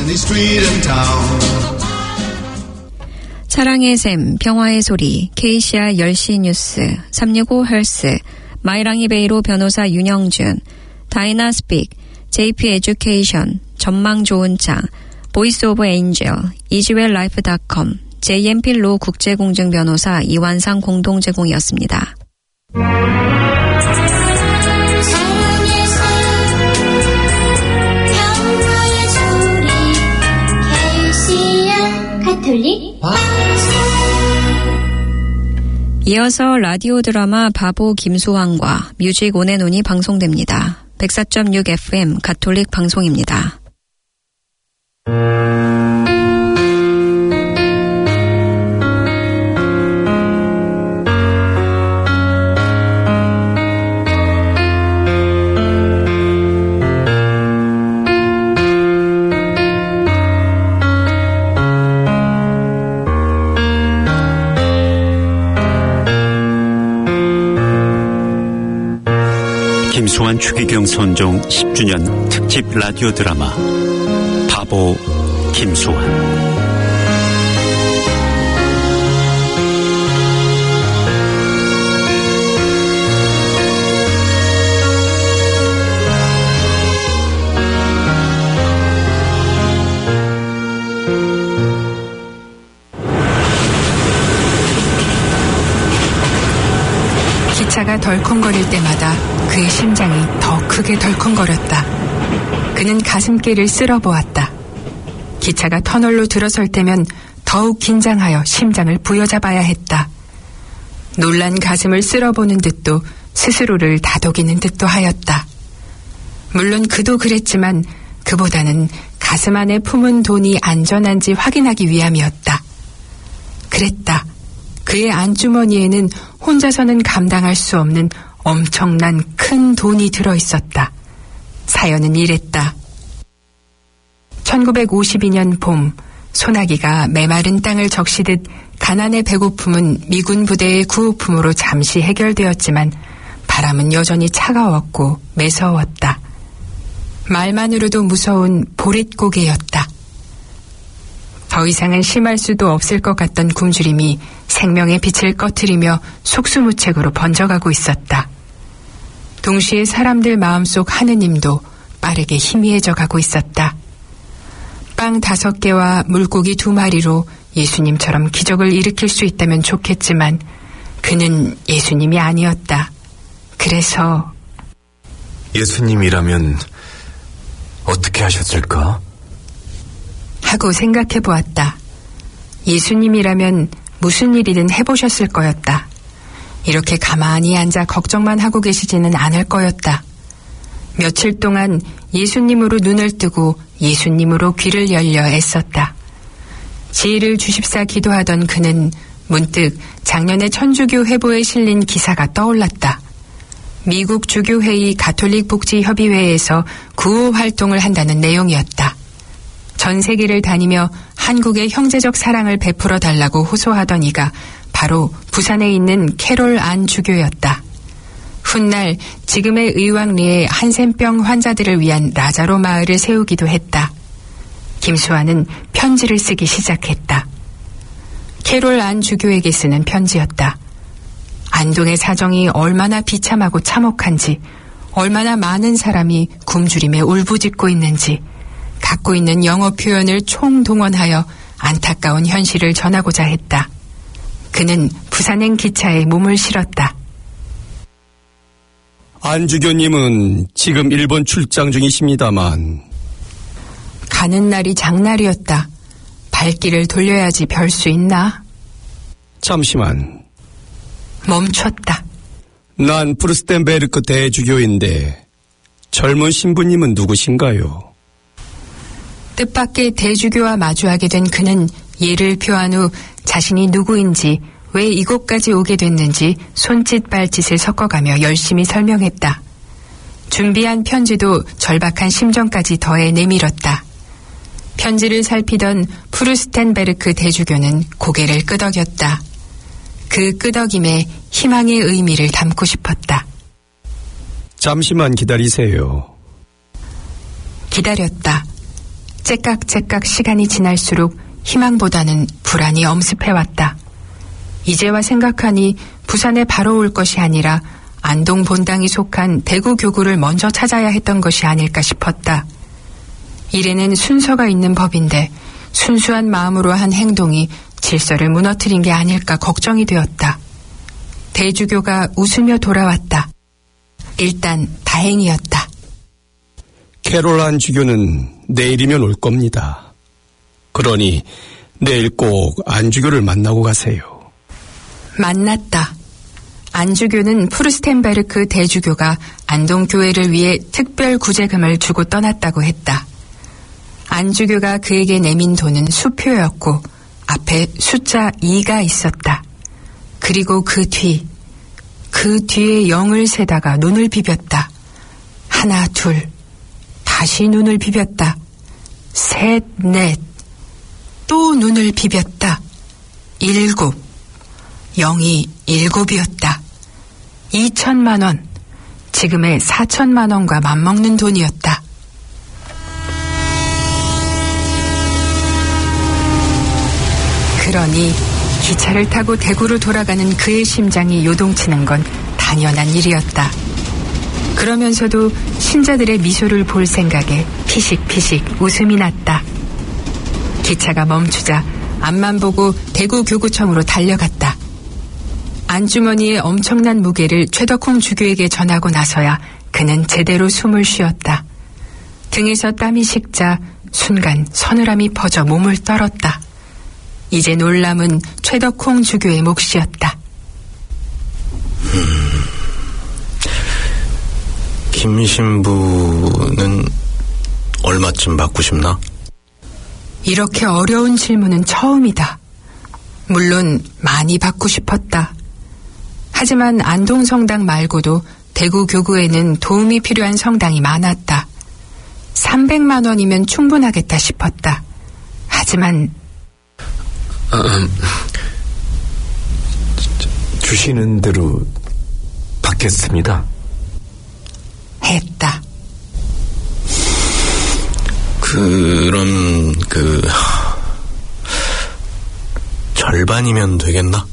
사랑의 샘, 평화의 소리, KCR 10시 뉴스, 365 헬스, 마이랑이 베이로 변호사 윤영준, 다이나 스픽, JP 에듀케이션, 전망 좋은 창, 보이스 오브 엔젤, 이지웰라이프닷컴, JMP로 국제공증 변호사 이완상 공동 제공이었습니다. 가톨릭 이어서 라디오 드라마 바보 김수환과 뮤직 온앤온이 방송됩니다. 104.6 FM 가톨릭 방송입니다. 김수환 최경 선종 10주년 특집 라디오 드라마 바보 김수환. 덜컹거릴 때마다 그의 심장이 더 크게 덜컹거렸다. 그는 가슴께를 쓸어보았다. 기차가 터널로 들어설 때면 더욱 긴장하여 심장을 부여잡아야 했다. 놀란 가슴을 쓸어보는 듯도 스스로를 다독이는 듯도 하였다. 물론 그도 그랬지만 그보다는 가슴 안에 품은 돈이 안전한지 확인하기 위함이었다. 그랬다. 그의 안주머니에는 혼자서는 감당할 수 없는 엄청난 큰 돈이 들어있었다. 사연은 이랬다. 1952년 봄, 소나기가 메마른 땅을 적시듯 가난의 배고픔은 미군 부대의 구호품으로 잠시 해결되었지만 바람은 여전히 차가웠고 매서웠다. 말만으로도 무서운 보릿고개였다. 더 이상은 심할 수도 없을 것 같던 굶주림이 생명의 빛을 꺼트리며 속수무책으로 번져가고 있었다. 동시에 사람들 마음속 하느님도 빠르게 희미해져 가고 있었다. 빵 5개와 물고기 2마리로 예수님처럼 기적을 일으킬 수 있다면 좋겠지만 그는 예수님이 아니었다. 그래서 예수님이라면 어떻게 하셨을까? 하고 생각해 보았다. 예수님이라면 무슨 일이든 해보셨을 거였다. 이렇게 가만히 앉아 걱정만 하고 계시지는 않을 거였다. 며칠 동안 예수님으로 눈을 뜨고 예수님으로 귀를 열려 애썼다. 지혜를 주십사 기도하던 그는 문득 작년에 천주교 회보에 실린 기사가 떠올랐다. 미국 주교회의 가톨릭 복지협의회에서 구호 활동을 한다는 내용이었다. 전 세계를 다니며 한국의 형제적 사랑을 베풀어 달라고 호소하던 이가 바로 부산에 있는 캐롤 안 주교였다. 훗날 지금의 의왕리에 한센병 환자들을 위한 라자로 마을을 세우기도 했다. 김수환은 편지를 쓰기 시작했다. 캐롤 안 주교에게 쓰는 편지였다. 안동의 사정이 얼마나 비참하고 참혹한지, 얼마나 많은 사람이 굶주림에 울부짖고 있는지, 갖고 있는 영어 표현을 총동원하여 안타까운 현실을 전하고자 했다. 그는 부산행 기차에 몸을 실었다. 안 주교님은 지금 일본 출장 중이십니다만. 가는 날이 장날이었다. 발길을 돌려야지 별 수 있나? 잠시만. 멈췄다. 난 프루스텐베르크 대주교인데 젊은 신부님은 누구신가요? 뜻밖의 대주교와 마주하게 된 그는 예를 표한 후 자신이 누구인지 왜 이곳까지 오게 됐는지 손짓 발짓을 섞어가며 열심히 설명했다. 준비한 편지도 절박한 심정까지 더해 내밀었다. 편지를 살피던 프루스텐베르크 대주교는 고개를 끄덕였다. 그 끄덕임에 희망의 의미를 담고 싶었다. 잠시만 기다리세요. 기다렸다. 째깍째깍 시간이 지날수록 희망보다는 불안이 엄습해왔다. 이제와 생각하니 부산에 바로 올 것이 아니라 안동 본당이 속한 대구 교구를 먼저 찾아야 했던 것이 아닐까 싶었다. 일에는 순서가 있는 법인데 순수한 마음으로 한 행동이 질서를 무너뜨린 게 아닐까 걱정이 되었다. 대주교가 웃으며 돌아왔다. 일단 다행이었다. 캐롤 안 주교는 내일이면 올 겁니다. 그러니 내일 꼭 안주교를 만나고 가세요. 만났다. 안주교는 프루스텐베르크 대주교가 안동교회를 위해 특별 구제금을 주고 떠났다고 했다. 안주교가 그에게 내민 돈은 수표였고 앞에 숫자 2가 있었다. 그리고 그 뒤에 0을 세다가 눈을 비볐다. 하나, 둘, 다시 눈을 비볐다. 셋, 넷, 또 눈을 비볐다. 7, 0이 7이었다. 2천만 원, 지금의 4천만 원과 맞먹는 돈이었다. 그러니 기차를 타고 대구로 돌아가는 그의 심장이 요동치는 건 당연한 일이었다. 그러면서도 신자들의 미소를 볼 생각에 피식피식 웃음이 났다. 기차가 멈추자 앞만 보고 대구 교구청으로 달려갔다. 안주머니의 엄청난 무게를 최덕홍 주교에게 전하고 나서야 그는 제대로 숨을 쉬었다. 등에서 땀이 식자 순간 서늘함이 퍼져 몸을 떨었다. 이제 놀람은 최덕홍 주교의 몫이었다. 김 신부는 얼마쯤 받고 싶나? 이렇게 어려운 질문은 처음이다. 물론 많이 받고 싶었다. 하지만 안동성당 말고도 대구 교구에는 도움이 필요한 성당이 많았다. 300만 원이면 충분하겠다 싶었다. 하지만 주시는 대로 받겠습니다. 했다. 그럼 절반이면 되겠나?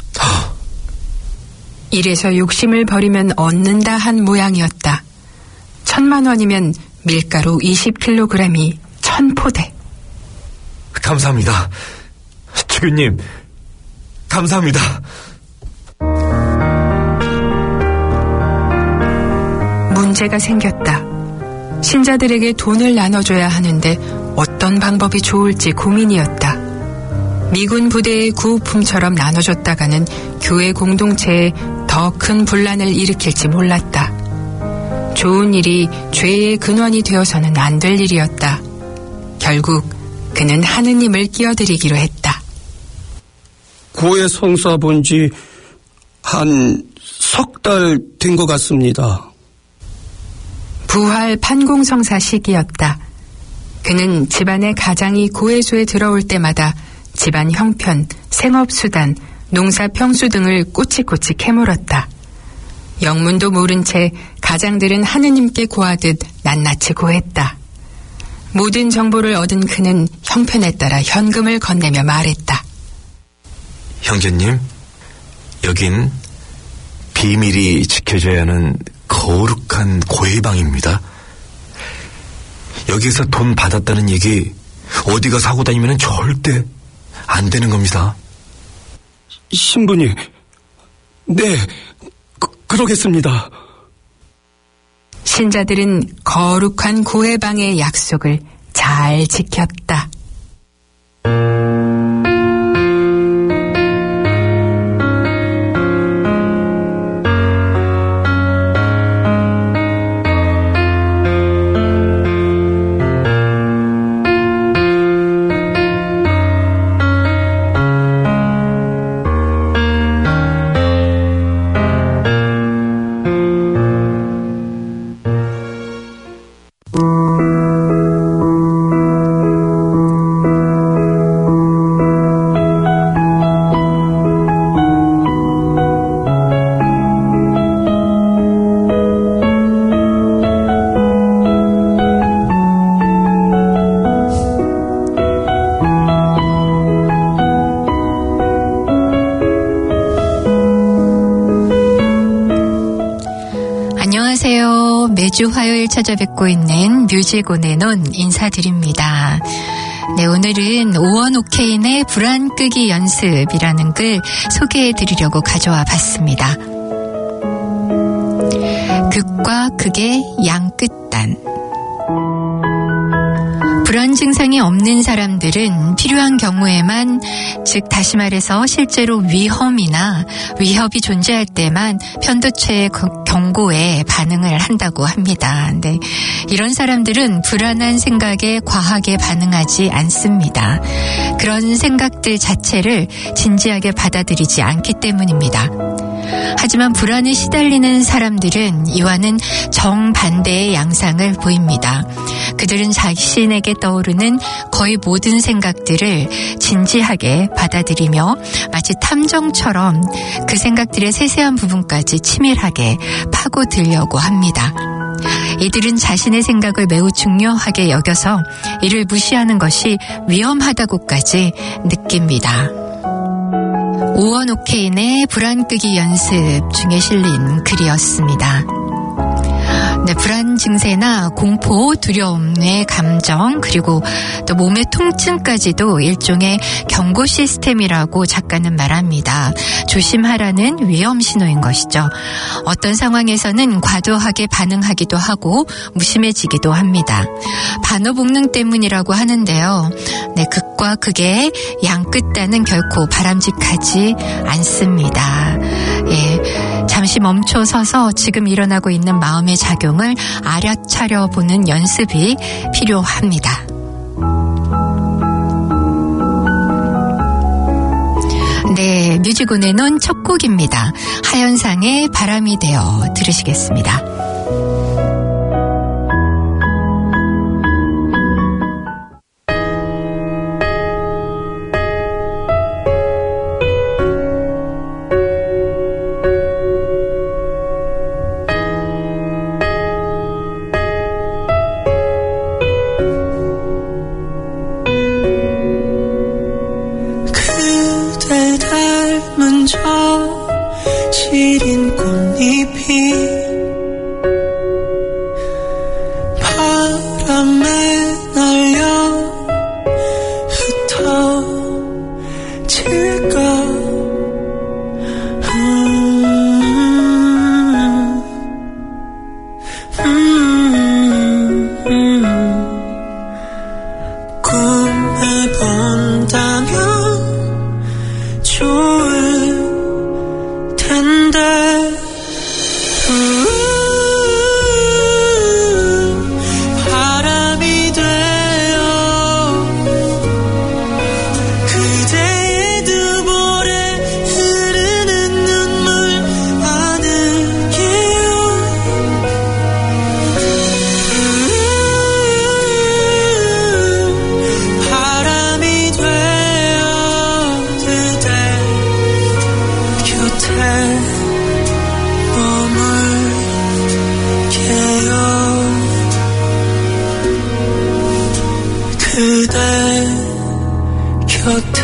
이래서 욕심을 버리면 얻는다 한 모양이었다. 1,000만 원이면 밀가루 20kg이 1,000포대. 감사합니다. 주교님, 감사합니다. 문제가 생겼다. 신자들에게 돈을 나눠줘야 하는데 어떤 방법이 좋을지 고민이었다. 미군 부대의 구호품처럼 나눠줬다가는 교회 공동체에 더 큰 분란을 일으킬지 몰랐다. 좋은 일이 죄의 근원이 되어서는 안 될 일이었다. 결국 그는 하느님을 끼어들이기로 했다. 고에 성수와 본 지 한 석 달 된 것 같습니다. 부활 판공성사 시기였다. 그는 집안의 가장이 고해소에 들어올 때마다 집안 형편, 생업수단, 농사평수 등을 꼬치꼬치 캐물었다. 영문도 모른 채 가장들은 하느님께 고하듯 낱낱이 고했다. 모든 정보를 얻은 그는 형편에 따라 현금을 건네며 말했다. 형제님, 여긴 비밀이 지켜져야 하는 거룩한 고해방입니다. 여기서 돈 받았다는 얘기 어디 가서 하고 다니면 절대 안 되는 겁니다. 신부님, 네, 그러겠습니다. 신자들은 거룩한 고해방의 약속을 잘 지켰다. 매주 화요일 찾아뵙고 있는 뮤직 온 앤 온 인사드립니다. 네, 오늘은 오원 오케인의 불안 끄기 연습이라는 글 소개해드리려고 가져와 봤습니다. 극과 극의 양끝단. 불안 증상이 없는 사람들은 필요한 경우에만, 즉 다시 말해서 실제로 위험이나 위협이 존재할 때만 편도체의 경고에 반응을 한다고 합니다. 근데 이런 사람들은 불안한 생각에 과하게 반응하지 않습니다. 그런 생각들 자체를 진지하게 받아들이지 않기 때문입니다. 하지만 불안에 시달리는 사람들은 이와는 정반대의 양상을 보입니다. 그들은 자신에게 떠오르는 거의 모든 생각들을 진지하게 받아들이며 마치 탐정처럼 그 생각들의 세세한 부분까지 치밀하게 파고들려고 합니다. 이들은 자신의 생각을 매우 중요하게 여겨서 이를 무시하는 것이 위험하다고까지 느낍니다. 오원 오케인의 불안 끄기 연습 중에 실린 글이었습니다. 네, 불안 증세나 공포, 두려움의 감정, 그리고 또 몸의 통증까지도 일종의 경고 시스템이라고 작가는 말합니다. 조심하라는 위험 신호인 것이죠. 어떤 상황에서는 과도하게 반응하기도 하고 무심해지기도 합니다. 반어 복능 때문이라고 하는데요. 네, 극과 극의 양끝단은 결코 바람직하지 않습니다. 예, 잠시 멈춰 서서 지금 일어나고 있는 마음의 작용을 알아차려 보는 연습이 필요합니다. 네, 뮤직온의 논 첫 곡입니다. 하현상의 바람이 되어 들으시겠습니다. 시린 꽃잎이 바람에 날려 흩어질까. 꿈에 본다면 좋을 텐데 바람이 되어 그대의 두 볼에 흐르는 눈물 안을게요. 바람이 되어 그대 곁에 머물게요. 그대 곁에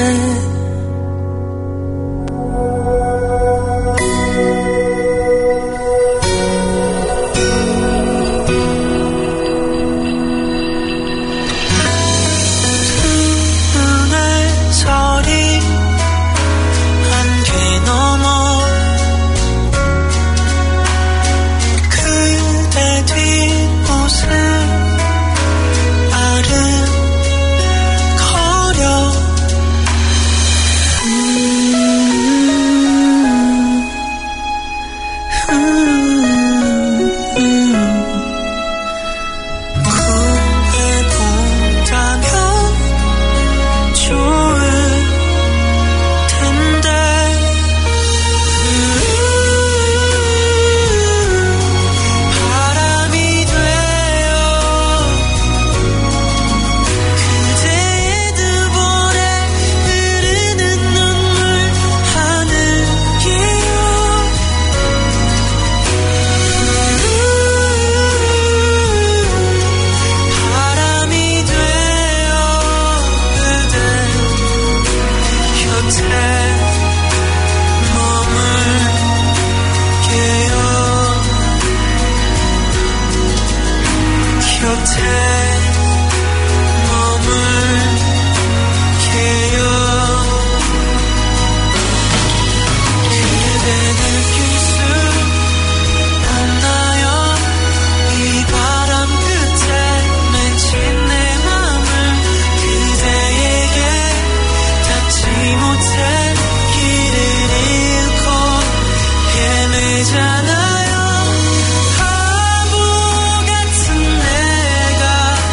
눈의 서리 안개 넘어 그대 뒷모습 아른거려. 꿈에 본다면 좋을 텐데 바람이 되어 그대의 두 볼에 흐르는 눈물 안을게요. 바람이 되어 그대 곁에 머물게요. 곁에 머물게요. 그대 느낄 수 없나요? 이 바람 끝에 맺힌 내 맘을 그대에게 닿지 못해 길을 잃고 헤매잖아요. 바보 같은 내가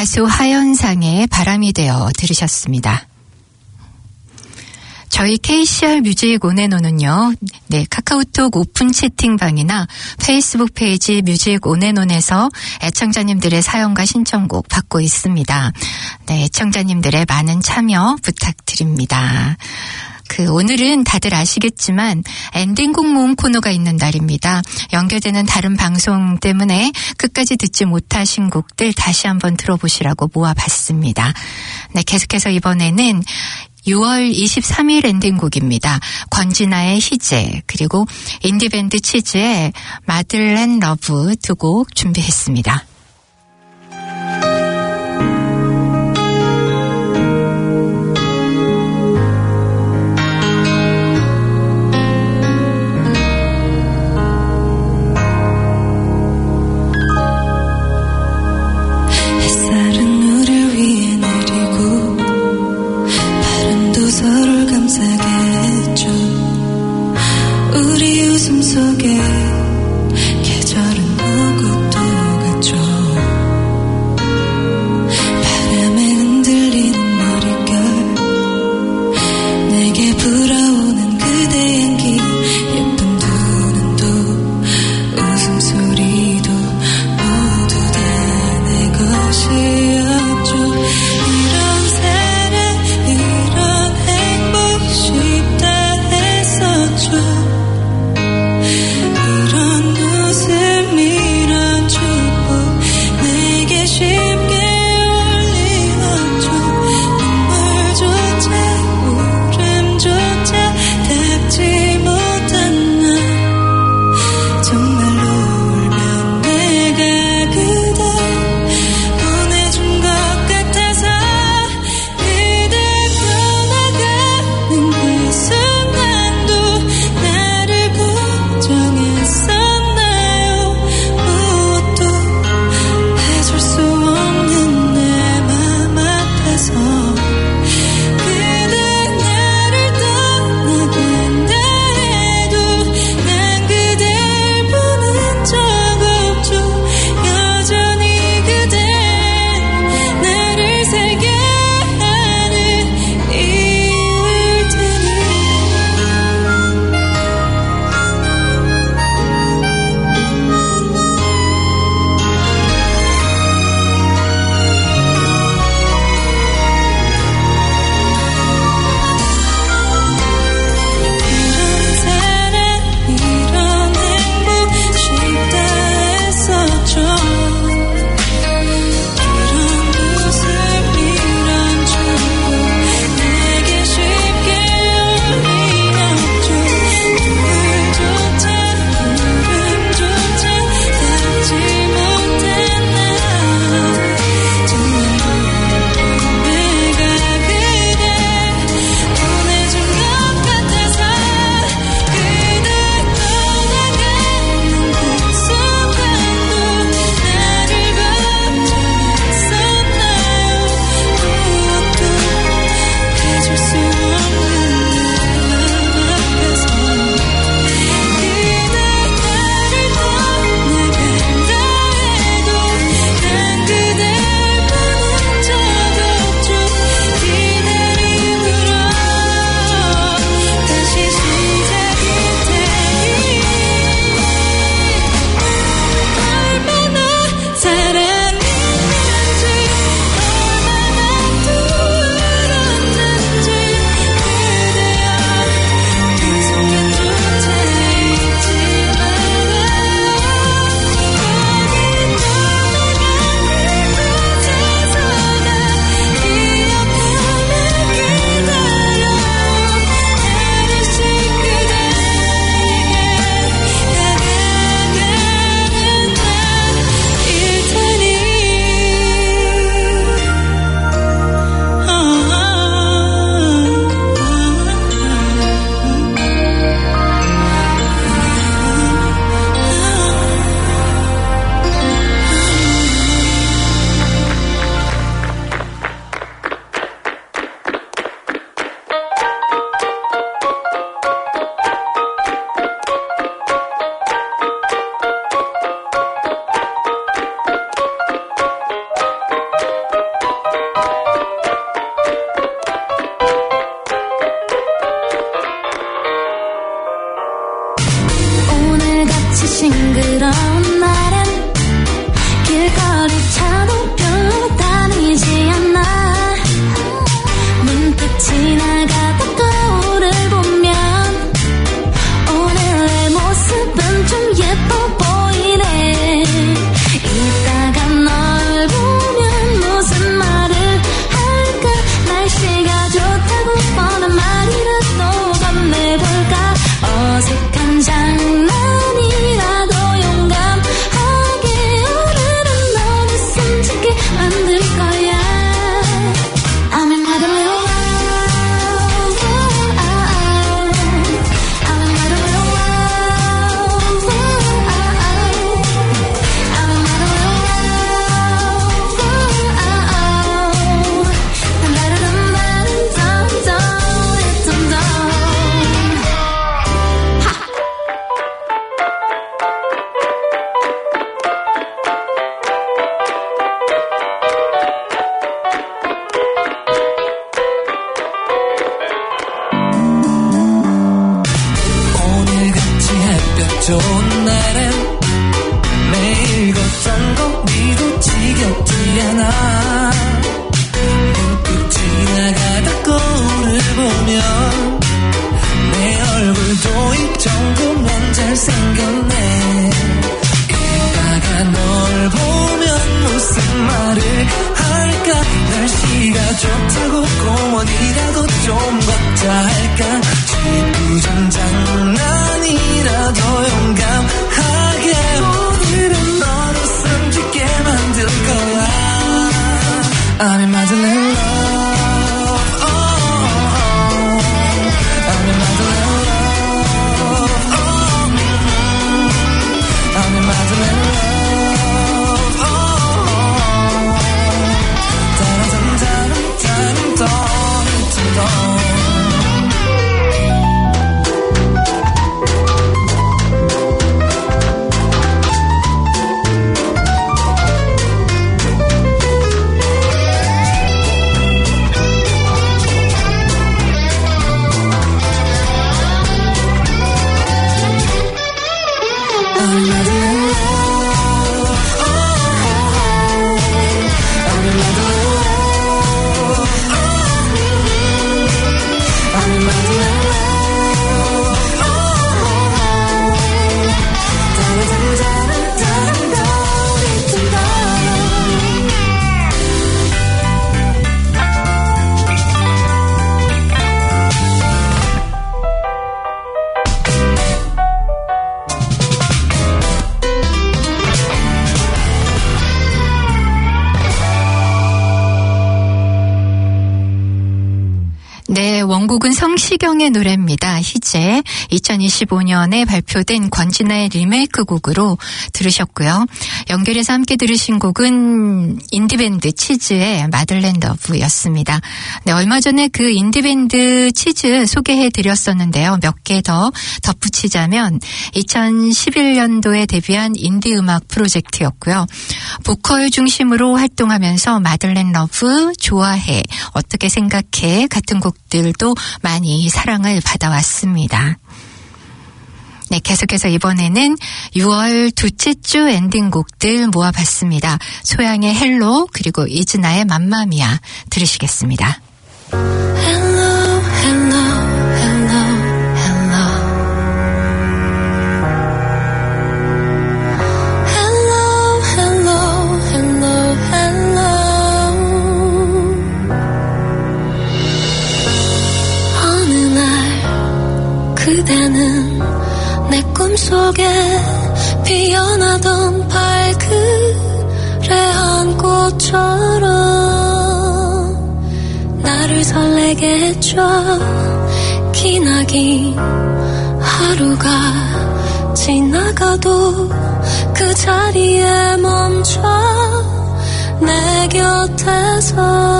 가수 하현상의 바람이 되어 들으셨습니다. 저희 KCR 뮤직 온앤온은요, 네, 카카오톡 오픈 채팅방이나 페이스북 페이지 뮤직 온앤온에서 애청자님들의 사연과 신청곡 받고 있습니다. 네, 애청자님들의 많은 참여 부탁드립니다. 오늘은 다들 아시겠지만 엔딩곡 모음 코너가 있는 날입니다. 연결되는 다른 방송 때문에 끝까지 듣지 못하신 곡들 다시 한번 들어보시라고 모아봤습니다. 네, 계속해서 이번에는 6월 23일 엔딩곡입니다. 권진아의 희재, 그리고 인디밴드 치즈의 마들렌 러브 두 곡 준비했습니다. 서로를 감싸게 했죠. 우리 웃음 속에 계절은 오고 또 갔죠. 바람에 흔들리는 머릿결, 내게 불어오는 그대 향기, 예쁜 두 눈도 웃음소리도 모두 다 내 것이었죠. 이런 사랑, 이런 쉽다 했었죠. 이런 웃음, 이런 축복 내게 쉽게 올리었죠. 눈물조차 울음조차 닿지 못한 나, 정말로 울면 내가 그댈 보낼 I'm in Madeleine love. Oh, I'm in Madeleine love. Oh, I'm in Madeleine love. Oh, da-da-dum-da-dum-da-dum-dum-dum-dum. 원곡은 성시경의 노래입니다. 희재. 2025년에 발표된 권진아의 리메이크 곡으로 들으셨고요. 연결해서 함께 들으신 곡은 인디밴드 치즈의 마들렌 러브였습니다. 네, 얼마 전에 그 인디밴드 치즈 소개해드렸었는데요. 몇 개 더 덧붙이자면 2011년도에 데뷔한 인디음악 프로젝트였고요. 보컬 중심으로 활동하면서 마들렌 러브, 좋아해, 어떻게 생각해 같은 곡들도 많이 사랑을 받아왔습니다. 네, 계속해서 이번에는 6월 둘째 주 엔딩곡들 모아봤습니다. 소양의 헬로 그리고 이즈나의 맘마미아 들으시겠습니다. 그대는 내 꿈속에 피어나던 발그레한 꽃처럼 나를 설레게 해줘. 기나긴 하루가 지나가도 그 자리에 멈춰 내 곁에서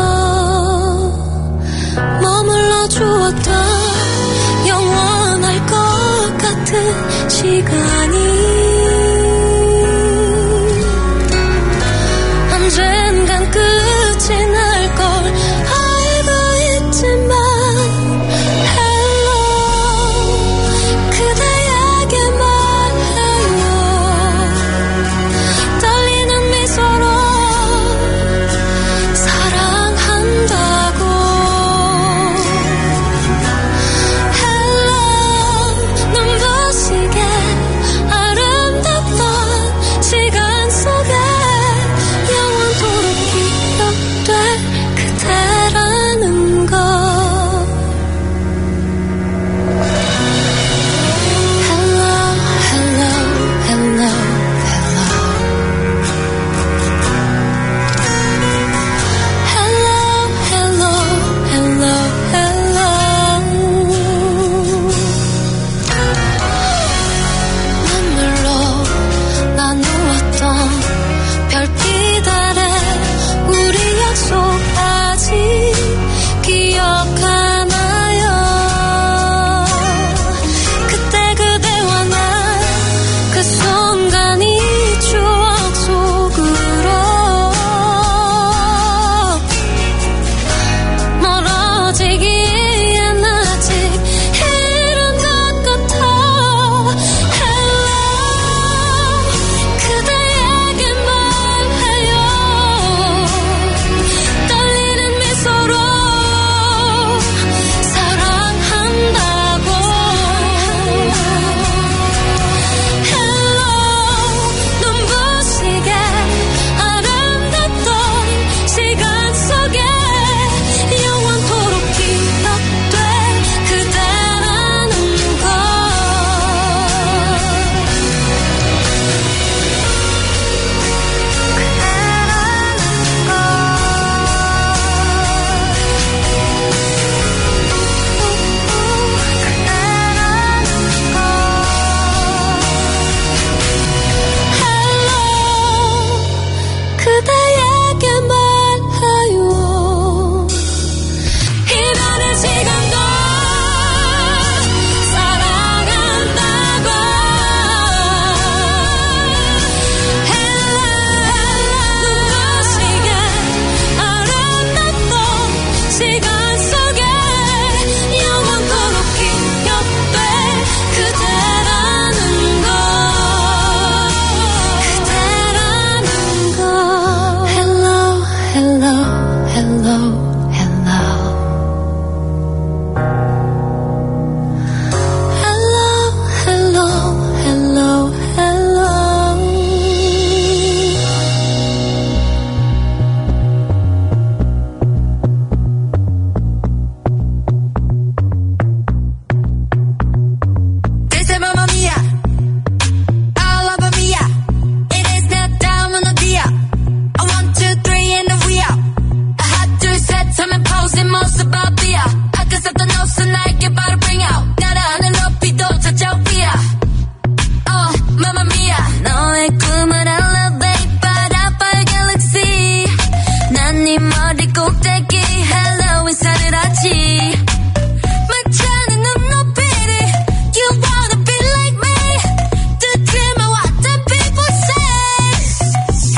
머물러 주었던 영원할 것 같은 시간이 언젠간 끝이 날 걸 알고 있지만 Hello 그대에게 말해요. 떨리는 미소로 사랑한다고. 떨리는 머리 꼭대기 hello 인사를 하지 마치 않은 눈높이를 you wanna be like me 듣지마 what the people say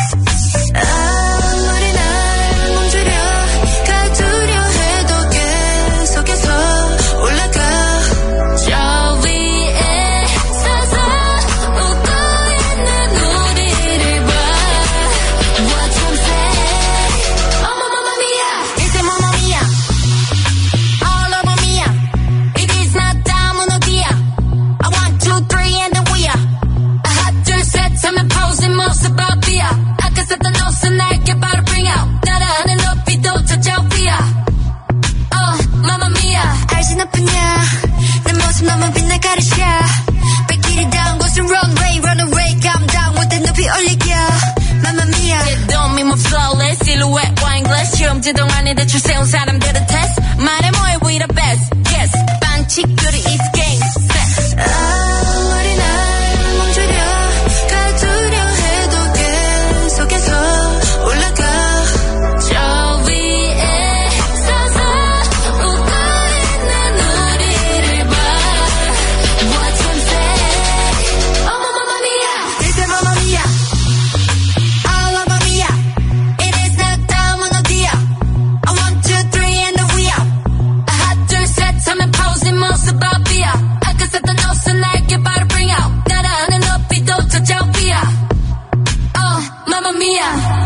아무리 날 멈추려 가두려 해도 계속해서 올라가 저 위에 서서 웃고 있는 우리를 봐 What you say 어머 mamma mia It's a mamma mia All over mia It is not 다문어기야 I want two three and then we are 하나 둘 셋 하면 posing 모습 앞이야 아까 썼던 옷은 날개 바로 bring out 날아가는 높이도 저저 위야 mamma mia 알지 나쁘냐 내 모습 너무 빛나 가르쳐 뺏기리 닿은 곳은 runway runaway calm down with the 높이 올리겨 mamma mia It don't mean more flawless silhouette wine glass 시험 지동 안에 대출 세운 사람들은 test 말해 뭐해 we the best yes 반칙거리 is game set 아무리 날 멈추려 가두려 해도 계속해서 올라가 저 위에 서서 웃고 있는 우리를 봐 What you say 어머 mamma mia It's a mamma mia All over mia It is not 다문어기야 I want two three and then we are 하나 둘 셋 하면 posing 모습 앞이야 아까 썼던 옷은 날개 바로 bring out 날아가는 높이도 저저 위야 mamma mia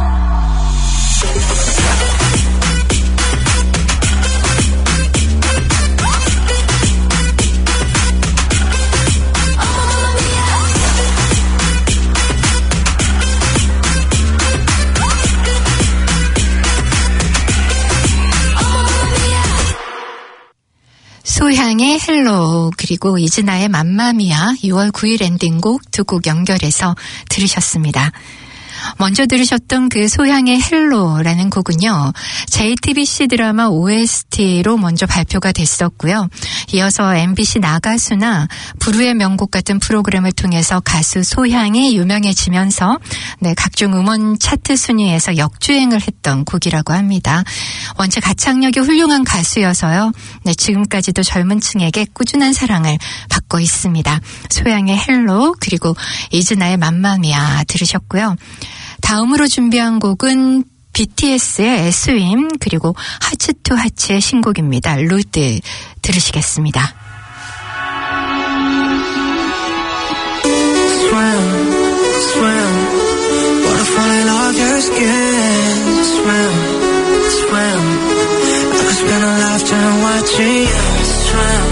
소향의 헬로 그리고 이즈나의 맘마미아 6월 9일 엔딩곡 두 곡 연결해서 들으셨습니다. 먼저 들으셨던 그 소향의 헬로라는 곡은요. JTBC 드라마 OST로 먼저 발표가 됐었고요. 이어서 MBC 나가수나 부르의 명곡 같은 프로그램을 통해서 가수 소향이 유명해지면서 각종 음원 차트 순위에서 역주행을 했던 곡이라고 합니다. 원체 가창력이 훌륭한 가수여서요. 지금까지도 젊은 층에게 꾸준한 사랑을 받고 있습니다. 소향의 헬로 그리고 이즈나의 맘마미아 들으셨고요. 다음으로 준비한 곡은 BTS의 SWIM 그리고 하츠 투 하츠의 신곡입니다. 루드 들으시겠습니다. Swim, swim, butterfly of your skin. Swim, swim, I could spend a lifetime watching you. Swim,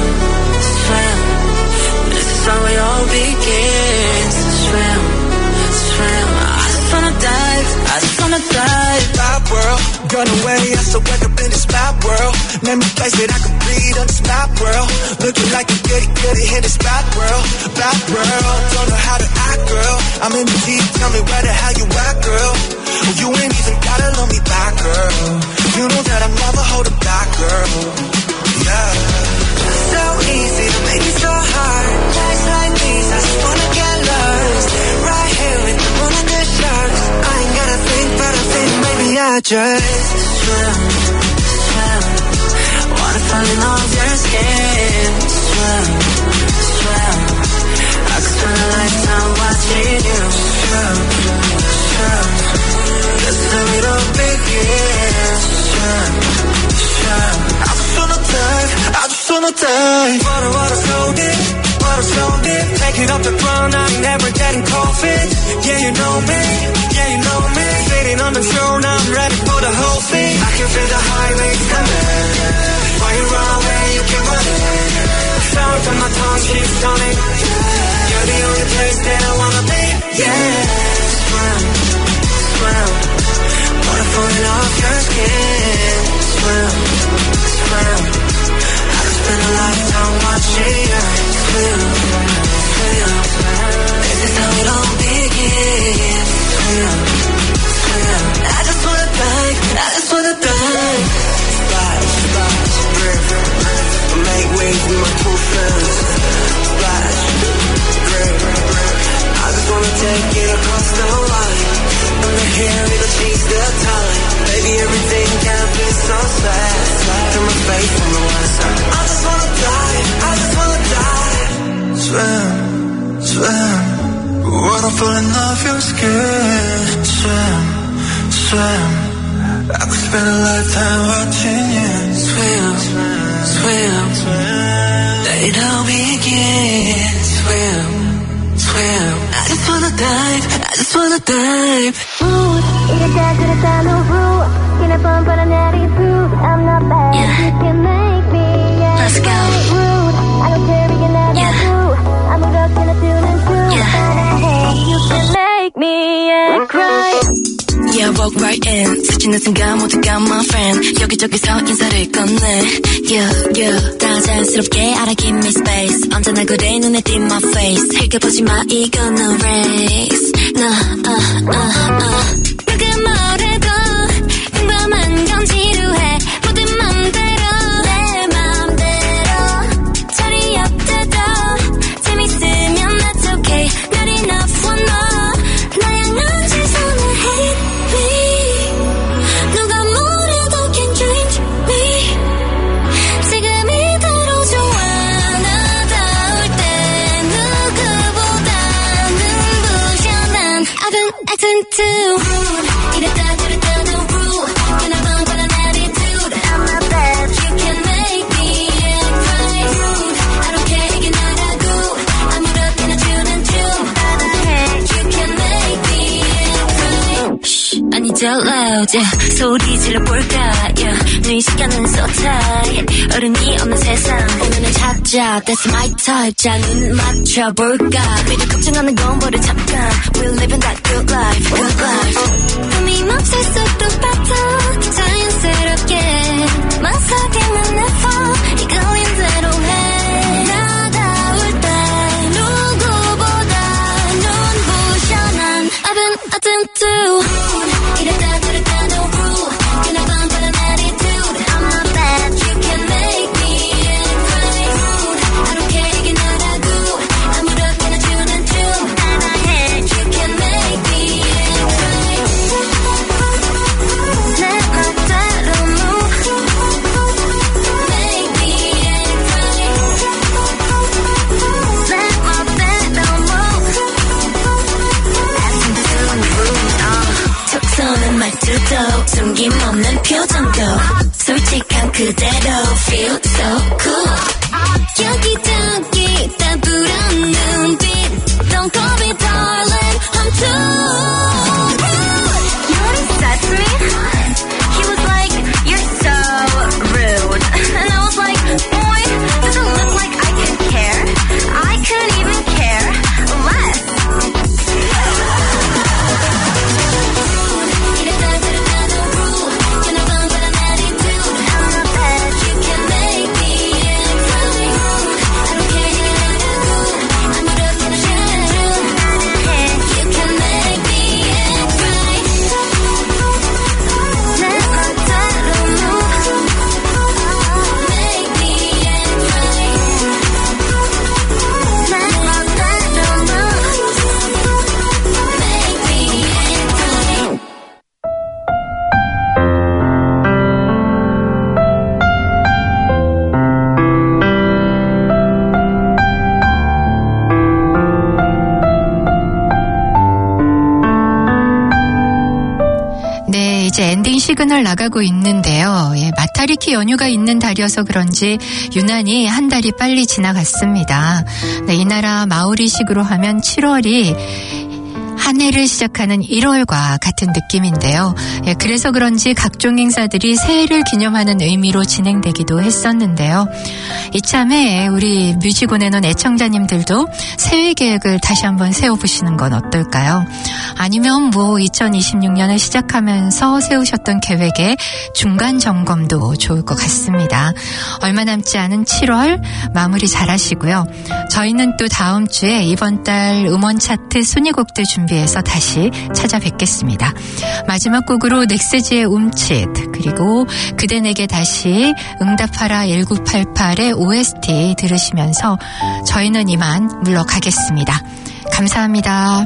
swim, this is how it all begins. Swim, swim, I just wanna dive, I just wanna dive. Bad world, run away, I so wake up in this bad world. Let me place it, I can breathe on this bad world. Looking like a goody in this bad world. Bad world, don't know how to act, girl. I'm in the deep, tell me where the hell you at, girl. Oh, you ain't even gotta love me back, girl. You know that I'm never holding back, girl. Yeah. So easy to make it so hard. Nights like these, I just wanna get lost. Right here with the moon and the stars. I ain't gotta think, but I think maybe I just swim, swim. Wanna fall in love with your skin. Swim, swim. I could spend a lifetime watching you. Swim, swim. This is how it all begins. Swim, swim. I just wanna dive, I just wanna dive. Water so deep, water so deep. Take it up the ground, I'm never getting cold feet. Yeah, you know me, yeah, you know me. Sitting on the throne, I'm ready for the whole thing. I can feel the highways coming. Why you run away, you keep running. The sound from my tongue keeps turning. You're the only place that I wanna be. Yeah, swim, swim. Wanna fall in off your skin. Swim, swim. I could spend a lifetime watching you. Swim, swim. This is how it all begins. Swim, swim. I just wanna dive, I just wanna dive. Splash, splash, river. Make waves with my two friends. Splash, river. I just wanna take it across the line. I'm here, it'll change the time. Baby, every won't falling off your skin. Swim, swim. I could spend a lifetime watching you swim, swim, swim. Let it all begin. Swim, swim. I just wanna dive. I just wanna dive. 이랬다 저랬다 no rule. Get up on but I'm not rude. I'm not bad. You can make me. Let's go. Rude. I don't care. We can never do. I'm a rock in a tune and tune. You can make me cry. Yeah, walk right in. 스치는 순간 모두가 my friend. 여기저기서 인사를 건네. Yeah, yeah. 다 자연스럽게 알아 give me space. 언제나 그래 눈에 띈 my face. 흘겨보지 마 이건 no race. 누가 뭐래도 평범한 건 지루해. 모든 맘대로 내 맘대로 자리 없대도 재밌으면 that's okay. Not enough for no. 나양한 시선을 hate me. 누가 뭐래도 can't change me. 지금 이대로 좋아. 나다울 때 누구보다 눈부셔 난. I've been acting too rude. 이랬다 저랬다 no rule. Can I bump on an attitude? I'm not bad. You can make me cry. Rude. I don't care 이게 나라고. 아무렇게나 주는 춤. You can make me cry. Shh, I need your loud. Yeah. 소리 질러볼까? Yeah. 네 시간은 so tight. 어른이 없는 세상. 오늘은 찾자. That's my type. 자, 눈 맞춰볼까? 미리 걱정하는 건 버려 잠깐. We're living that good life. Good life. 꿈이 멈출 수도 빠져. 자연스럽게. 망설임은 never. 이끌린 대로 해. 나다울 때 누구보다 눈부셔 난. I've been acting too. 이랬다 저랬다 no rule. Can I bump on an attitude? I'm not bad. You can make me cry. Rude. I don't care 이게 나라고. 아무렇게나 주는 춤. You can make me cry. 내 맘대로 move. Make me cry. 내 맘대로 move. Acting too rude. 툭 쏘는 말투도 숨김없는 표정도 솔직한 그대로 feel so cool. 여기저기 따분한 눈빛 Don't call me darling, I'm too rude. You know what he said to me? He was like, you're so rude. And I was like, boy, does it look like I could care? I couldn't even care less. 이랬다 저랬다 no rule. Can I bump on an attitude? I'm not bad. You can make me cry. I don't care 이게 나라고. 아무렇게나 주는 춤. You can make me cry. 내 맘대로 move. Make me cry. 내 맘대로 move. Make me cry. 네, 이제 엔딩 시그널 나가고 있는데요. 예, 마타리키 연휴가 있는 달이어서 그런지 유난히 한 달이 빨리 지나갔습니다. 네, 이 나라 마오리식으로 하면 7월이 한 해를 시작하는 1월과 같은 느낌인데요. 예, 그래서 그런지 각종 행사들이 새해를 기념하는 의미로 진행되기도 했었는데요. 이참에 우리 뮤직온에는 애청자님들도 새해 계획을 다시 한번 세워보시는 건 어떨까요? 아니면 뭐 2026년을 시작하면서 세우셨던 계획의 중간 점검도 좋을 것 같습니다. 얼마 남지 않은 7월 마무리 잘 하시고요. 저희는 또 다음 주에 이번 달 음원 차트 순위곡들 준비해서 다시 찾아뵙겠습니다. 마지막 곡으로 넥스지의 움칫, 그리고 그대 내게 다시 응답하라 1988의 OST 들으시면서 저희는 이만 물러가겠습니다. 감사합니다.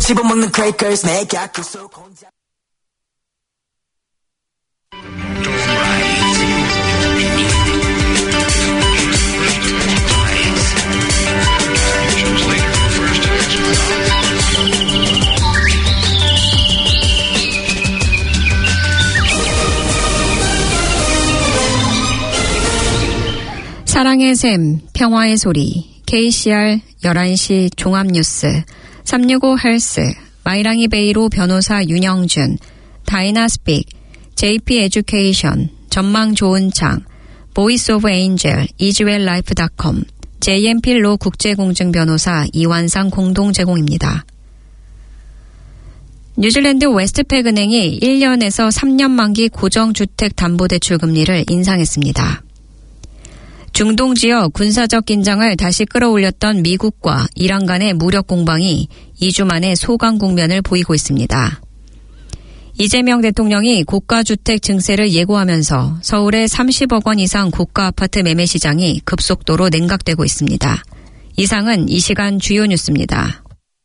집어먹는 crackers 내 곁을 속 혼자 사랑의 샘, 평화의 소리, KCR 11시 종합뉴스, 365 헬스, 마이랑이 베이로 변호사 윤영준, 다이나스픽, JP 에듀케이션, 전망 좋은 창, 보이스 오브 에인젤, 이즈웰라이프닷컴, JM필로 국제공증변호사 이완상 공동 제공입니다. 뉴질랜드 웨스트팩 은행이 1년에서 3년 만기 고정주택담보대출 금리를 인상했습니다. 중동 지역 군사적 긴장을 다시 끌어올렸던 미국과 이란 간의 무력 공방이 2주 만에 소강 국면을 보이고 있습니다. 이재명 대통령이 고가주택 증세를 예고하면서 서울의 30억 원 이상 고가 아파트 매매 시장이 급속도로 냉각되고 있습니다. 이상은 이 시간 주요 뉴스입니다.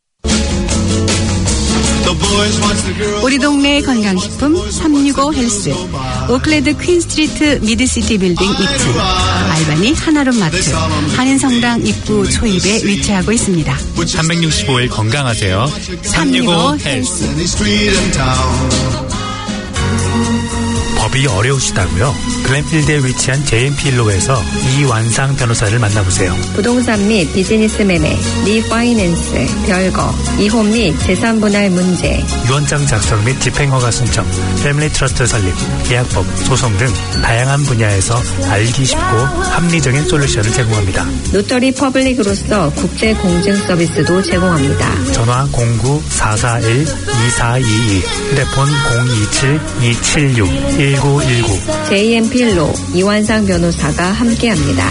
우리 동네 건강식품 365 헬스, 오클랜드 퀸스트리트 미드시티 빌딩 2층, 알바니 하나룸 마트, 한인성당 입구 초입에 위치하고 있습니다. 365일 건강하세요. 365 헬스. 법이 어려우시다고요? 글렌필드에 위치한 JM필로에서 이완상 변호사를 만나보세요. 부동산 및 비즈니스 매매, 리파이낸스, 별거, 이혼 및 재산 분할 문제, 유언장 작성 및 집행허가 신청, 패밀리 트러스트 설립, 계약법, 소송 등 다양한 분야에서 알기 쉽고 합리적인 솔루션을 제공합니다. 노터리 퍼블릭으로서 국제 공증 서비스도 제공합니다. 전화 09-441-2422, 휴대폰 027-276-1919. JM필로 이완상 변호사가 함께합니다.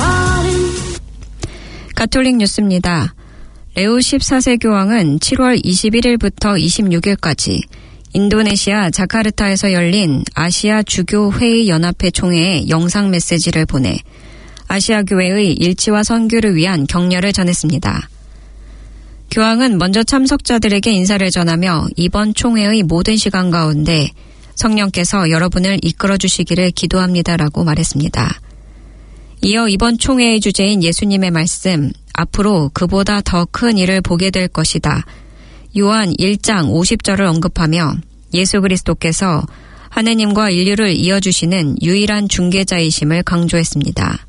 가톨릭 뉴스입니다. 레오 14세 교황은 7월 21일부터 26일까지 인도네시아 자카르타에서 열린 아시아 주교회의연합회 총회에 영상 메시지를 보내 아시아 교회의 일치와 선교를 위한 격려를 전했습니다. 교황은 먼저 참석자들에게 인사를 전하며 이번 총회의 모든 시간 가운데 성령께서 여러분을 이끌어 주시기를 기도합니다라고 말했습니다. 이어 이번 총회의 주제인 예수님의 말씀, 앞으로 그보다 더 큰 일을 보게 될 것이다. 요한 1장 50절을 언급하며 예수 그리스도께서 하느님과 인류를 이어주시는 유일한 중개자이심을 강조했습니다.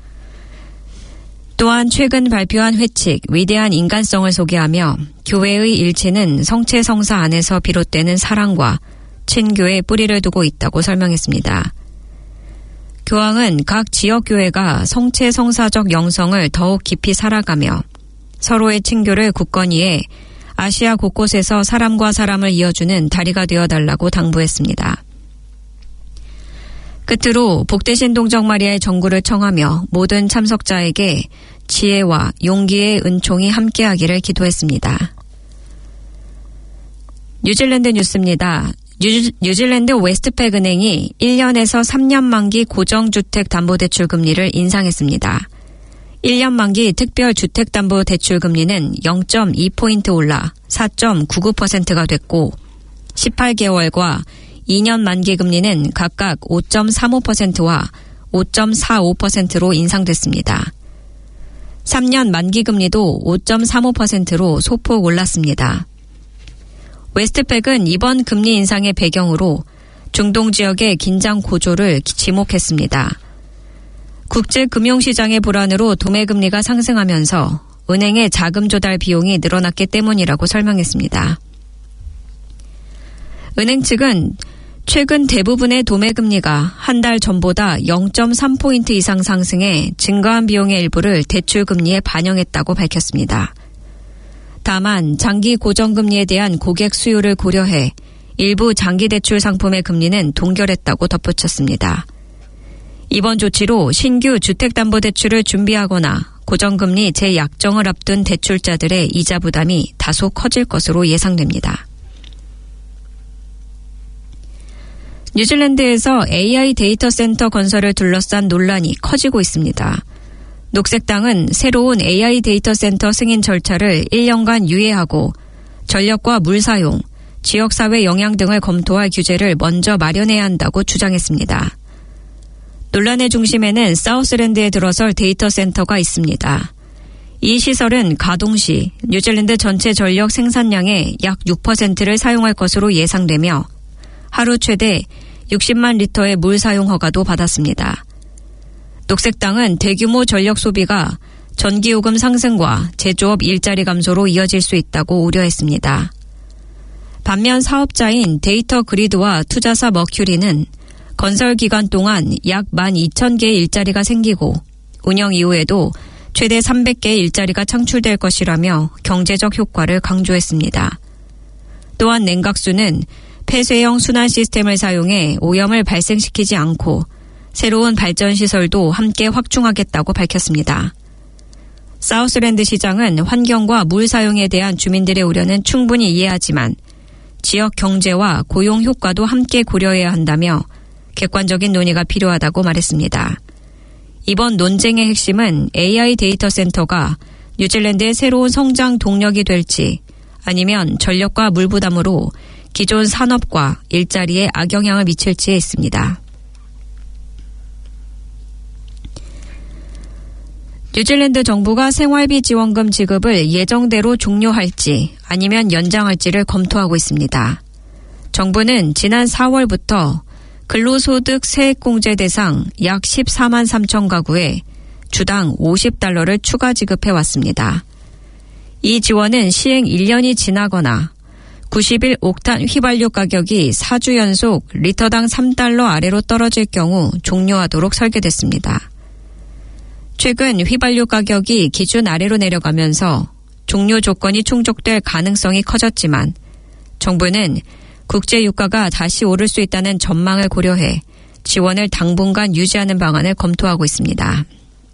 또한 최근 발표한 회칙, 위대한 인간성을 소개하며 교회의 일치는 성체성사 안에서 비롯되는 사랑과 친교에 뿌리를 두고 있다고 설명했습니다. 교황은 각 지역교회가 성체성사적 영성을 더욱 깊이 살아가며 서로의 친교를 굳건히 해 아시아 곳곳에서 사람과 사람을 이어주는 다리가 되어달라고 당부했습니다. 끝으로 복되신 동정 마리아의 정구를 청하며 모든 참석자에게 지혜와 용기의 은총이 함께하기를 기도했습니다. 뉴질랜드 뉴스입니다. 뉴질랜드 웨스트팩 은행이 1년에서 3년 만기 고정주택담보대출 금리를 인상했습니다. 1년 만기 특별주택담보대출 금리는 0.2포인트 올라 4.99%가 됐고 18개월과 2년 만기 금리는 각각 5.35%와 5.45%로 인상됐습니다. 3년 만기 금리도 5.35%로 소폭 올랐습니다. 웨스트팩은 이번 금리 인상의 배경으로 중동 지역의 긴장 고조를 지목했습니다. 국제 금융시장의 불안으로 도매금리가 상승하면서 은행의 자금 조달 비용이 늘어났기 때문이라고 설명했습니다. 은행 측은 최근 대부분의 도매금리가 한 달 전보다 0.3포인트 이상 상승해 증가한 비용의 일부를 대출금리에 반영했다고 밝혔습니다. 다만 장기 고정금리에 대한 고객 수요를 고려해 일부 장기 대출 상품의 금리는 동결했다고 덧붙였습니다. 이번 조치로 신규 주택담보대출을 준비하거나 고정금리 재약정을 앞둔 대출자들의 이자 부담이 다소 커질 것으로 예상됩니다. 뉴질랜드에서 AI 데이터 센터 건설을 둘러싼 논란이 커지고 있습니다. 녹색당은 새로운 AI 데이터 센터 승인 절차를 1년간 유예하고 전력과 물 사용, 지역사회 영향 등을 검토할 규제를 먼저 마련해야 한다고 주장했습니다. 논란의 중심에는 사우스랜드에 들어설 데이터 센터가 있습니다. 이 시설은 가동 시 뉴질랜드 전체 전력 생산량의 약 6%를 사용할 것으로 예상되며 하루 최대 60만 리터의 물 사용 허가도 받았습니다. 녹색당은 대규모 전력 소비가 전기요금 상승과 제조업 일자리 감소로 이어질 수 있다고 우려했습니다. 반면 사업자인 데이터 그리드와 투자사 머큐리는 건설 기간 동안 약 12,000개의 일자리가 생기고 운영 이후에도 최대 300개의 일자리가 창출될 것이라며 경제적 효과를 강조했습니다. 또한 냉각수는 폐쇄형 순환 시스템을 사용해 오염을 발생시키지 않고 새로운 발전시설도 함께 확충하겠다고 밝혔습니다. 사우스랜드 시장은 환경과 물 사용에 대한 주민들의 우려는 충분히 이해하지만 지역 경제와 고용 효과도 함께 고려해야 한다며 객관적인 논의가 필요하다고 말했습니다. 이번 논쟁의 핵심은 AI 데이터 센터가 뉴질랜드의 새로운 성장 동력이 될지 아니면 전력과 물 부담으로 기존 산업과 일자리에 악영향을 미칠지에 있습니다. 뉴질랜드 정부가 생활비 지원금 지급을 예정대로 종료할지 아니면 연장할지를 검토하고 있습니다. 정부는 지난 4월부터 근로소득 세액공제 대상 약 14만 3천 가구에 주당 $50를 추가 지급해왔습니다. 이 지원은 시행 1년이 지나거나 91옥탄 휘발유 가격이 4주 연속 리터당 $3 아래로 떨어질 경우 종료하도록 설계됐습니다. 최근 휘발유 가격이 기준 아래로 내려가면서 종료 조건이 충족될 가능성이 커졌지만 정부는 국제 유가가 다시 오를 수 있다는 전망을 고려해 지원을 당분간 유지하는 방안을 검토하고 있습니다.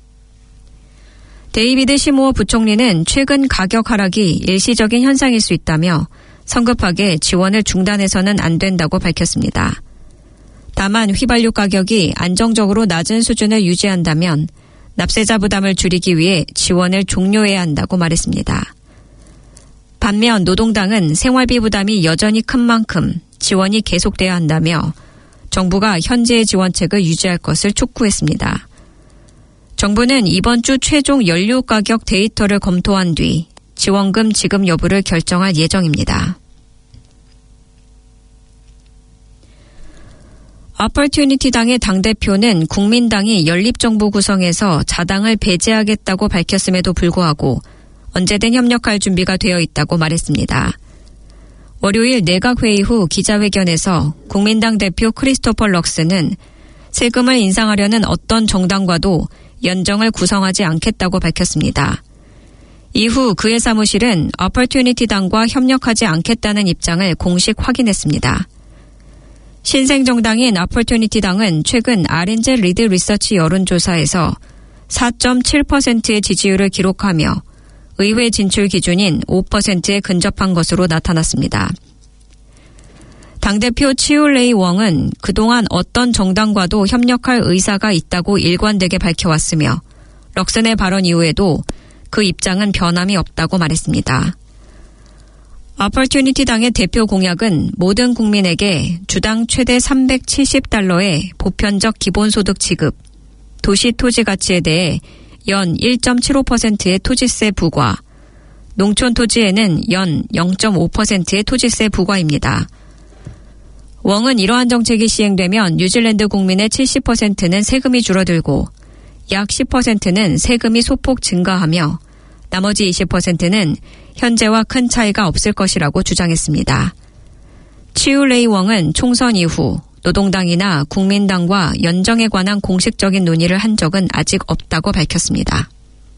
데이비드 시모어 부총리는 최근 가격 하락이 일시적인 현상일 수 있다며 성급하게 지원을 중단해서는 안 된다고 밝혔습니다. 다만 휘발유 가격이 안정적으로 낮은 수준을 유지한다면 납세자 부담을 줄이기 위해 지원을 종료해야 한다고 말했습니다. 반면 노동당은 생활비 부담이 여전히 큰 만큼 지원이 계속돼야 한다며 정부가 현재의 지원책을 유지할 것을 촉구했습니다. 정부는 이번 주 최종 연료 가격 데이터를 검토한 뒤 지원금 지급 여부를 결정할 예정입니다. 어퍼튜니티당의 당대표는 국민당이 연립정부 구성에서 자당을 배제하겠다고 밝혔음에도 불구하고 언제든 협력할 준비가 되어 있다고 말했습니다. 월요일 내각회의 후 기자회견에서 국민당 대표 크리스토퍼 럭스는 세금을 인상하려는 어떤 정당과도 연정을 구성하지 않겠다고 밝혔습니다. 이후 그의 사무실은 어퍼튜니티당과 협력하지 않겠다는 입장을 공식 확인했습니다. 신생정당인 어퍼튜니티당은 최근 R&Z 리드 리서치 여론조사에서 4.7%의 지지율을 기록하며 의회 진출 기준인 5%에 근접한 것으로 나타났습니다. 당대표 치울레이 웡은 그동안 어떤 정당과도 협력할 의사가 있다고 일관되게 밝혀왔으며 럭슨의 발언 이후에도 그 입장은 변함이 없다고 말했습니다. 어퍼튜니티당의 대표 공약은 모든 국민에게 주당 최대 $370의 보편적 기본소득 지급, 도시 토지 가치에 대해 연 1.75%의 토지세 부과, 농촌 토지에는 연 0.5%의 토지세 부과입니다. 웡은 이러한 정책이 시행되면 뉴질랜드 국민의 70%는 세금이 줄어들고 약 10%는 세금이 소폭 증가하며 나머지 20%는 현재와 큰 차이가 없을 것이라고 주장했습니다. 치울레이 웡은 총선 이후 노동당이나 국민당과 연정에 관한 공식적인 논의를 한 적은 아직 없다고 밝혔습니다.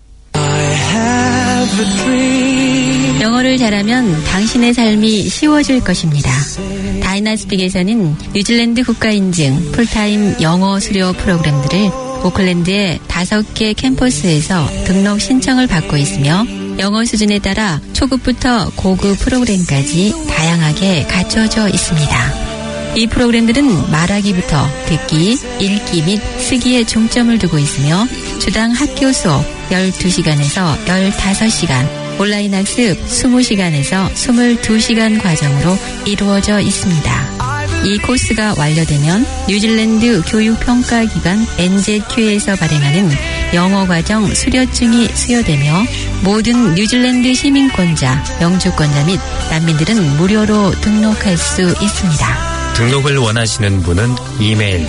영어를 잘하면 당신의 삶이 쉬워질 것입니다. 다이나스픽에서는 뉴질랜드 국가인증 풀타임 영어 수료 프로그램들을 오클랜드의 5개 캠퍼스에서 등록 신청을 받고 있으며 영어 수준에 따라 초급부터 고급 프로그램까지 다양하게 갖춰져 있습니다. 이 프로그램들은 말하기부터 듣기, 읽기 및 쓰기에 중점을 두고 있으며 주당 학교 수업 12시간에서 15시간, 온라인 학습 20시간에서 22시간 과정으로 이루어져 있습니다. 이 코스가 완료되면 뉴질랜드 교육평가기관 NZQ에서 발행하는 영어과정 수료증이 수여되며 모든 뉴질랜드 시민권자, 영주권자 및 난민들은 무료로 등록할 수 있습니다. 등록을 원하시는 분은 이메일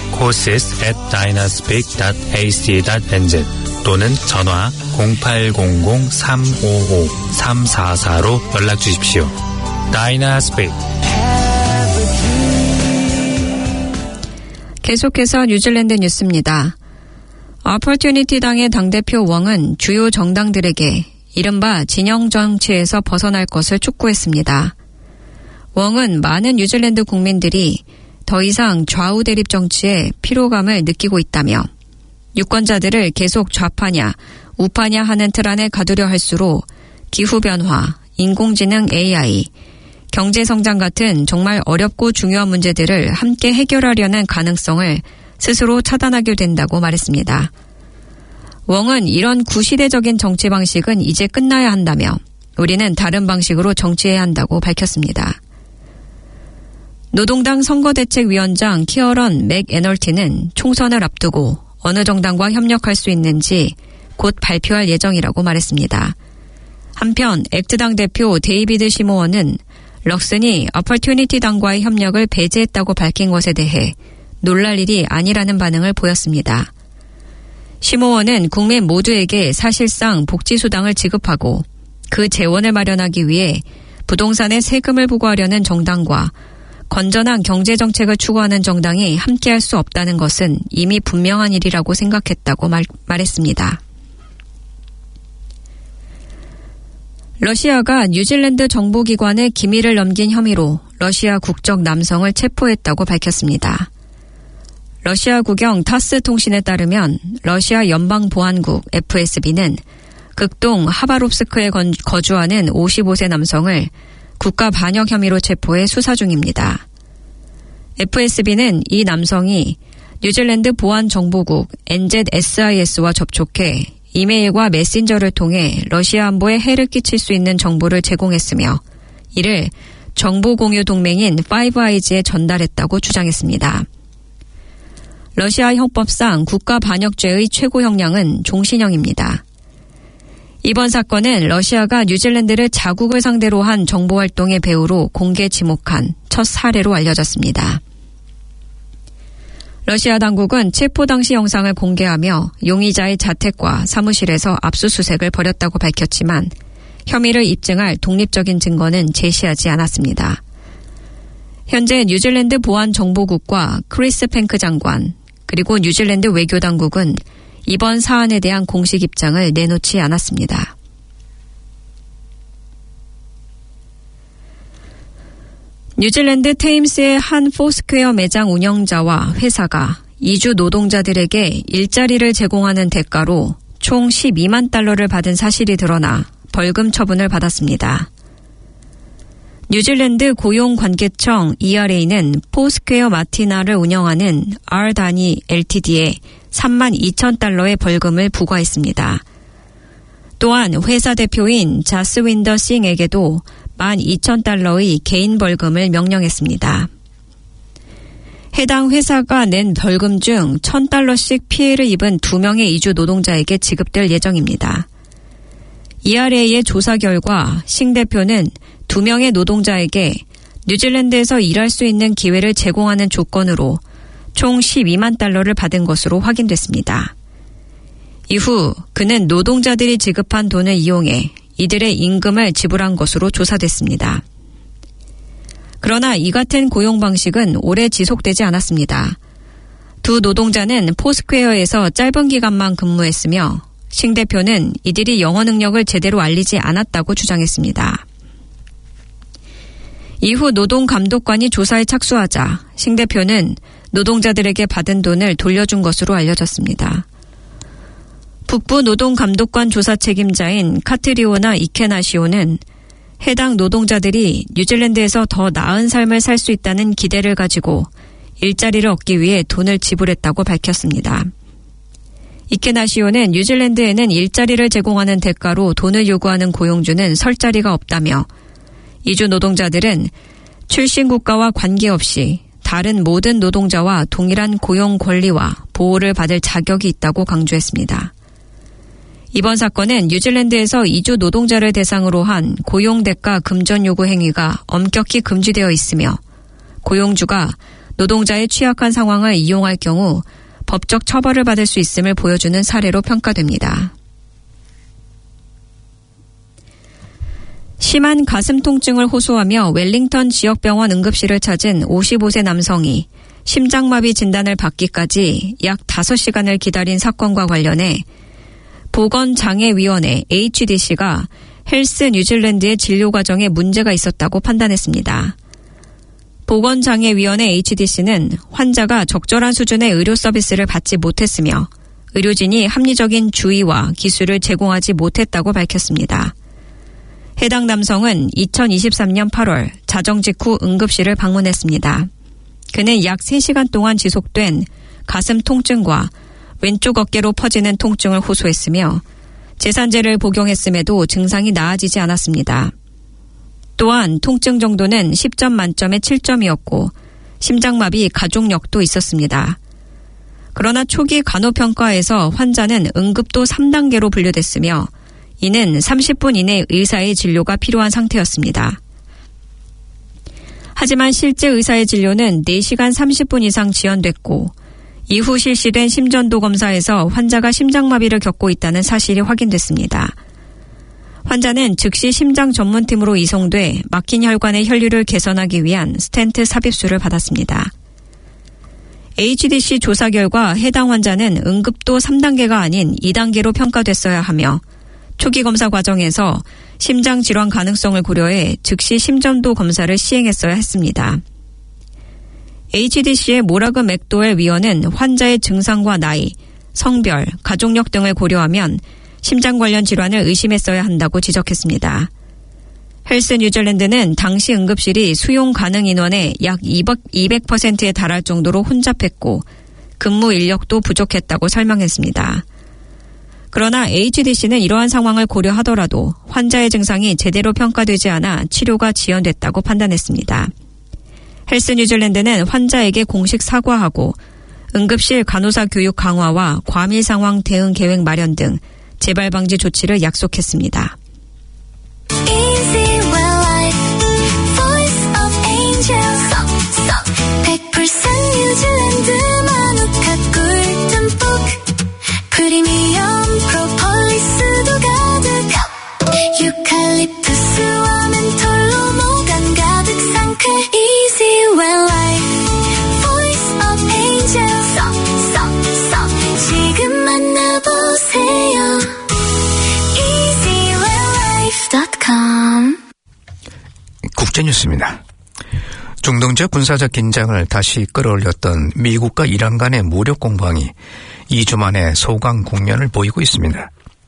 courses@dynaspeak.ac.nz 또는 전화 0800-355-344로 연락 주십시오. Dynaspeak. 계속해서 뉴질랜드 뉴스입니다. 어퍼튜니티 당의 당대표 웡은 주요 정당들에게 이른바 진영 정치에서 벗어날 것을 촉구했습니다. 웡은 많은 뉴질랜드 국민들이 더 이상 좌우 대립 정치에 피로감을 느끼고 있다며 유권자들을 계속 좌파냐 우파냐 하는 틀 안에 가두려 할수록 기후변화, 인공지능 AI, 경제성장 같은 정말 어렵고 중요한 문제들을 함께 해결하려는 가능성을 스스로 차단하게 된다고 말했습니다. 웡은 이런 구시대적인 정치 방식은 이제 끝나야 한다며 우리는 다른 방식으로 정치해야 한다고 밝혔습니다. 노동당 선거대책위원장 키어런 맥애널티는 총선을 앞두고 어느 정당과 협력할 수 있는지 곧 발표할 예정이라고 말했습니다. 한편 액트당 대표 데이비드 시모어는 럭슨이 어퍼튜니티 당과의 협력을 배제했다고 밝힌 것에 대해 놀랄 일이 아니라는 반응을 보였습니다. 시모어는 국민 모두에게 사실상 복지수당을 지급하고 그 재원을 마련하기 위해 부동산에 세금을 부과하려는 정당과 건전한 경제정책을 추구하는 정당이 함께할 수 없다는 것은 이미 분명한 일이라고 생각했다고 말했습니다. 러시아가 뉴질랜드 정보기관에 기밀을 넘긴 혐의로 러시아 국적 남성을 체포했다고 밝혔습니다. 러시아 국영 타스 통신에 따르면 러시아 연방보안국 FSB는 극동 하바롭스크에 거주하는 55세 남성을 국가 반역 혐의로 체포해 수사 중입니다. FSB는 이 남성이 뉴질랜드 보안정보국 NZSIS와 접촉해 이메일과 메신저를 통해 러시아 안보에 해를 끼칠 수 있는 정보를 제공했으며 이를 정보공유 동맹인 파이브 아이즈에 전달했다고 주장했습니다. 러시아 형법상 국가 반역죄의 최고 형량은 종신형입니다. 이번 사건은 러시아가 뉴질랜드를 자국을 상대로 한 정보활동의 배후로 공개 지목한 첫 사례로 알려졌습니다. 러시아 당국은 체포 당시 영상을 공개하며 용의자의 자택과 사무실에서 압수수색을 벌였다고 밝혔지만 혐의를 입증할 독립적인 증거는 제시하지 않았습니다. 현재 뉴질랜드 보안정보국과 크리스 팽크 장관 그리고 뉴질랜드 외교당국은 이번 사안에 대한 공식 입장을 내놓지 않았습니다. 뉴질랜드 테임스의 한 포스퀘어 매장 운영자와 회사가 이주 노동자들에게 일자리를 제공하는 대가로 총 12만 달러를 받은 사실이 드러나 벌금 처분을 받았습니다. 뉴질랜드 고용관계청 ERA는 포스퀘어 마티나를 운영하는 R-단위 LTD에 3만 2천 달러의 벌금을 부과했습니다. 또한 회사 대표인 자스윈더 싱에게도 12,000달러의 개인 벌금을 명령했습니다. 해당 회사가 낸 벌금 중 1,000달러씩 피해를 입은 2명의 이주 노동자에게 지급될 예정입니다. ERA의 조사 결과 싱 대표는 2명의 노동자에게 뉴질랜드에서 일할 수 있는 기회를 제공하는 조건으로 총 12만 달러를 받은 것으로 확인됐습니다. 이후 그는 노동자들이 지급한 돈을 이용해 이들의 임금을 지불한 것으로 조사됐습니다. 그러나 이 같은 고용 방식은 오래 지속되지 않았습니다. 두 노동자는 포스퀘어에서 짧은 기간만 근무했으며 싱 대표는 이들이 영어 능력을 제대로 알리지 않았다고 주장했습니다. 이후 노동감독관이 조사에 착수하자 싱 대표는 노동자들에게 받은 돈을 돌려준 것으로 알려졌습니다. 북부 노동감독관 조사 책임자인 카트리오나 이케나시오는 해당 노동자들이 뉴질랜드에서 더 나은 삶을 살 수 있다는 기대를 가지고 일자리를 얻기 위해 돈을 지불했다고 밝혔습니다. 이케나시오는 뉴질랜드에는 일자리를 제공하는 대가로 돈을 요구하는 고용주는 설 자리가 없다며 이주 노동자들은 출신 국가와 관계없이 다른 모든 노동자와 동일한 고용 권리와 보호를 받을 자격이 있다고 강조했습니다. 이번 사건은 뉴질랜드에서 이주 노동자를 대상으로 한 고용 대가 금전 요구 행위가 엄격히 금지되어 있으며 고용주가 노동자의 취약한 상황을 이용할 경우 법적 처벌을 받을 수 있음을 보여주는 사례로 평가됩니다. 심한 가슴 통증을 호소하며 웰링턴 지역병원 응급실을 찾은 55세 남성이 심장마비 진단을 받기까지 약 5시간을 기다린 사건과 관련해 보건장애위원회 HDC가 헬스 뉴질랜드의 진료 과정에 문제가 있었다고 판단했습니다. 보건장애위원회 HDC는 환자가 적절한 수준의 의료 서비스를 받지 못했으며 의료진이 합리적인 주의와 기술을 제공하지 못했다고 밝혔습니다. 해당 남성은 2023년 8월 자정 직후 응급실을 방문했습니다. 그는 약 3시간 동안 지속된 가슴 통증과 왼쪽 어깨로 퍼지는 통증을 호소했으며 제산제를 복용했음에도 증상이 나아지지 않았습니다. 또한 통증 정도는 10점 만점에 7점이었고 심장마비 가족력도 있었습니다. 그러나 초기 간호평가에서 환자는 응급도 3단계로 분류됐으며 이는 30분 이내 의사의 진료가 필요한 상태였습니다. 하지만 실제 의사의 진료는 4시간 30분 이상 지연됐고 이후 실시된 심전도 검사에서 환자가 심장마비를 겪고 있다는 사실이 확인됐습니다. 환자는 즉시 심장 전문팀으로 이송돼 막힌 혈관의 혈류를 개선하기 위한 스텐트 삽입술을 받았습니다. HDC 조사 결과 해당 환자는 응급도 3단계가 아닌 2단계로 평가됐어야 하며 초기 검사 과정에서 심장 질환 가능성을 고려해 즉시 심전도 검사를 시행했어야 했습니다. HDC의 모라그 맥도웰 위원은 환자의 증상과 나이, 성별, 가족력 등을 고려하면 심장 관련 질환을 의심했어야 한다고 지적했습니다. 헬스 뉴질랜드는 당시 응급실이 수용 가능 인원의 약 200%에 달할 정도로 혼잡했고 근무 인력도 부족했다고 설명했습니다. 그러나 HDC는 이러한 상황을 고려하더라도 환자의 증상이 제대로 평가되지 않아 치료가 지연됐다고 판단했습니다. 헬스 뉴질랜드는 환자에게 공식 사과하고 응급실 간호사 교육 강화와 과밀 상황 대응 계획 마련 등 재발 방지 조치를 약속했습니다. 프리미엄 프로폴리스도 가득 유칼립투스와 멘톨로 모간 가득 상쾌 Easy Well Life Voice of Angels 지금 만나보세요 easywelllife.com 국제뉴스입니다. 중동 지역 군사적 긴장을 다시 끌어올렸던 미국과 이란 간의 무력 공방이 2주 만에 소강 국면을 보이고 있습니다.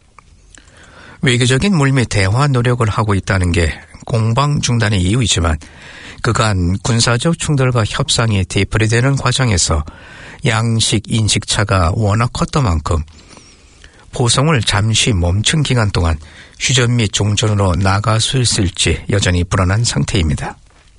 외교적인 물밑 대화 노력을 하고 있다는 게 공방 중단의 이유이지만 그간 군사적 충돌과 협상이 되풀이되는 과정에서 양식 인식차가 워낙 컸던 만큼 포성을 잠시 멈춘 기간 동안 휴전 및 종전으로 나아갈 수 있을지 여전히 불안한 상태입니다.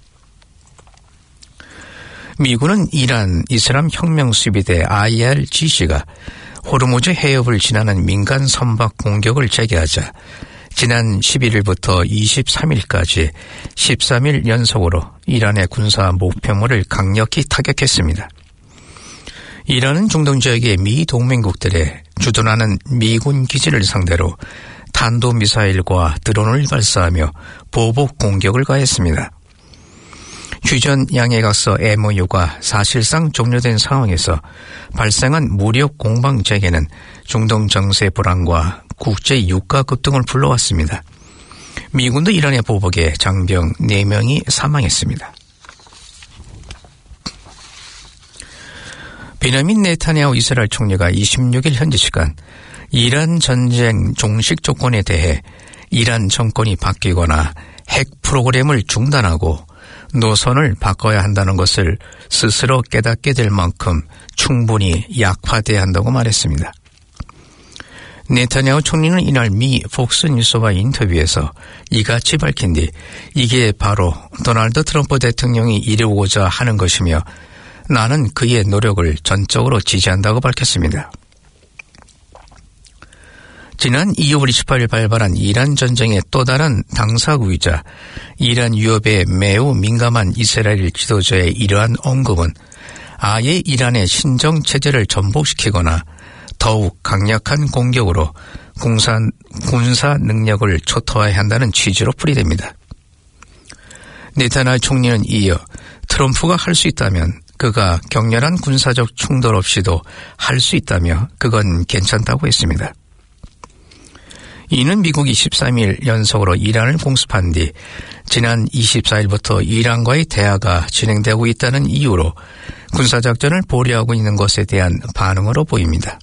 미군은 이란 이슬람 혁명 수비대 IRGC가 호르무즈 해협을 지나는 민간 선박 공격을 재개하자 지난 11일부터 23일까지 13일 연속으로 이란의 군사 목표물을 강력히 타격했습니다. 이란은 중동 지역의 미 동맹국들의 주둔하는 미군 기지를 상대로 탄도미사일과 드론을 발사하며 보복 공격을 가했습니다. 휴전 양해각서 MOU가 사실상 종료된 상황에서 발생한 무력 공방 재개는 중동 정세 불안과 국제 유가 급등을 불러왔습니다. 미군도 이란의 보복에 장병 4명이 사망했습니다. 베냐민 네타냐후 이스라엘 총리가 26일 현지 시간 이란 전쟁 종식 조건에 대해 이란 정권이 바뀌거나 핵 프로그램을 중단하고 노선을 바꿔야 한다는 것을 스스로 깨닫게 될 만큼 충분히 약화돼야 한다고 말했습니다. 네타냐후 총리는 이날 미 폭스뉴스와의 인터뷰에서 이같이 밝힌 뒤 이게 바로 도널드 트럼프 대통령이 이루고자 하는 것이며 나는 그의 노력을 전적으로 지지한다고 밝혔습니다. 지난 2월 28일 발발한 이란 전쟁의 또 다른 당사국이자 이란 위협에 매우 민감한 이스라엘 지도자의 이러한 언급은 아예 이란의 신정체제를 전복시키거나 더욱 강력한 공격으로 군사 능력을 초토화해야 한다는 취지로 풀이됩니다. 네타냐후 총리는 이어 트럼프가 할 수 있다면 그가 격렬한 군사적 충돌 없이도 할 수 있다며 그건 괜찮다고 했습니다. 이는 미국이 13일 연속으로 이란을 공습한 뒤 지난 24일부터 이란과의 대화가 진행되고 있다는 이유로 군사작전을 보류하고 있는 것에 대한 반응으로 보입니다.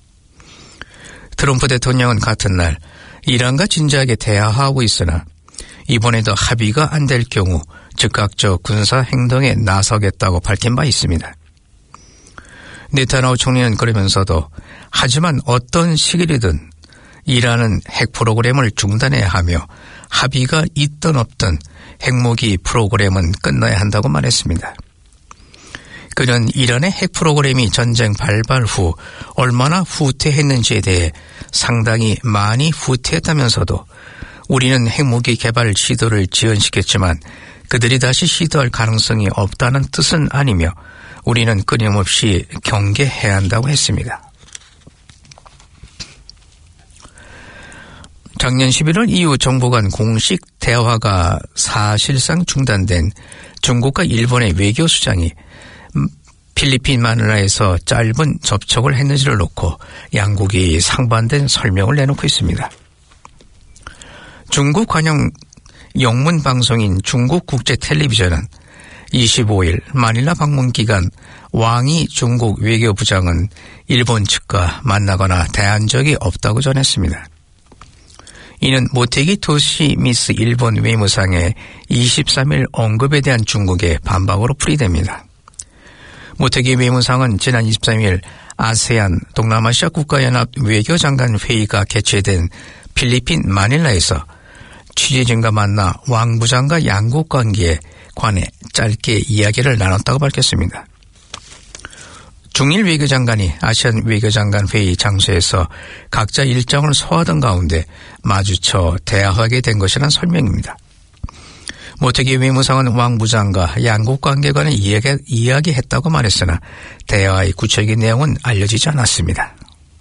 트럼프 대통령은 같은 날 이란과 진지하게 대화하고 있으나 이번에도 합의가 안 될 경우 즉각적 군사 행동에 나서겠다고 밝힌 바 있습니다. 네타냐후 총리는 그러면서도 하지만 어떤 시기이든 이란은 핵 프로그램을 중단해야 하며 합의가 있든 없든 핵무기 프로그램은 끝나야 한다고 말했습니다. 그는 이란의 핵 프로그램이 전쟁 발발 후 얼마나 후퇴했는지에 대해 상당히 많이 후퇴했다면서도 우리는 핵무기 개발 시도를 지연시켰지만 그들이 다시 시도할 가능성이 없다는 뜻은 아니며 우리는 끊임없이 경계해야 한다고 했습니다. 작년 11월 이후 정부 간 공식 대화가 사실상 중단된 중국과 일본의 외교수장이 필리핀 마닐라에서 짧은 접촉을 했는지를 놓고 양국이 상반된 설명을 내놓고 있습니다. 중국 관영 영문 방송인 중국 국제 텔레비전은 25일 마닐라 방문 기간 왕이 중국 외교부장은 일본 측과 만나거나 대한 적이 없다고 전했습니다. 이는 모테기 토시 미스 일본 외무상의 23일 언급에 대한 중국의 반박으로 풀이됩니다. 모테기 외무상은 지난 23일 아세안 동남아시아 국가연합 외교장관 회의가 개최된 필리핀 마닐라에서 취재진과 만나 왕 부장과 양국 관계에 관해 짧게 이야기를 나눴다고 밝혔습니다. 중일 외교장관이 아시안 외교장관 회의 장소에서 각자 일정을 소화하던 가운데 마주쳐 대화하게 된 것이란 설명입니다. 모테기 외무상은 왕 부장과 양국 관계에 관해 이야기했다고 말했으나 대화의 구체적인 내용은 알려지지 않았습니다.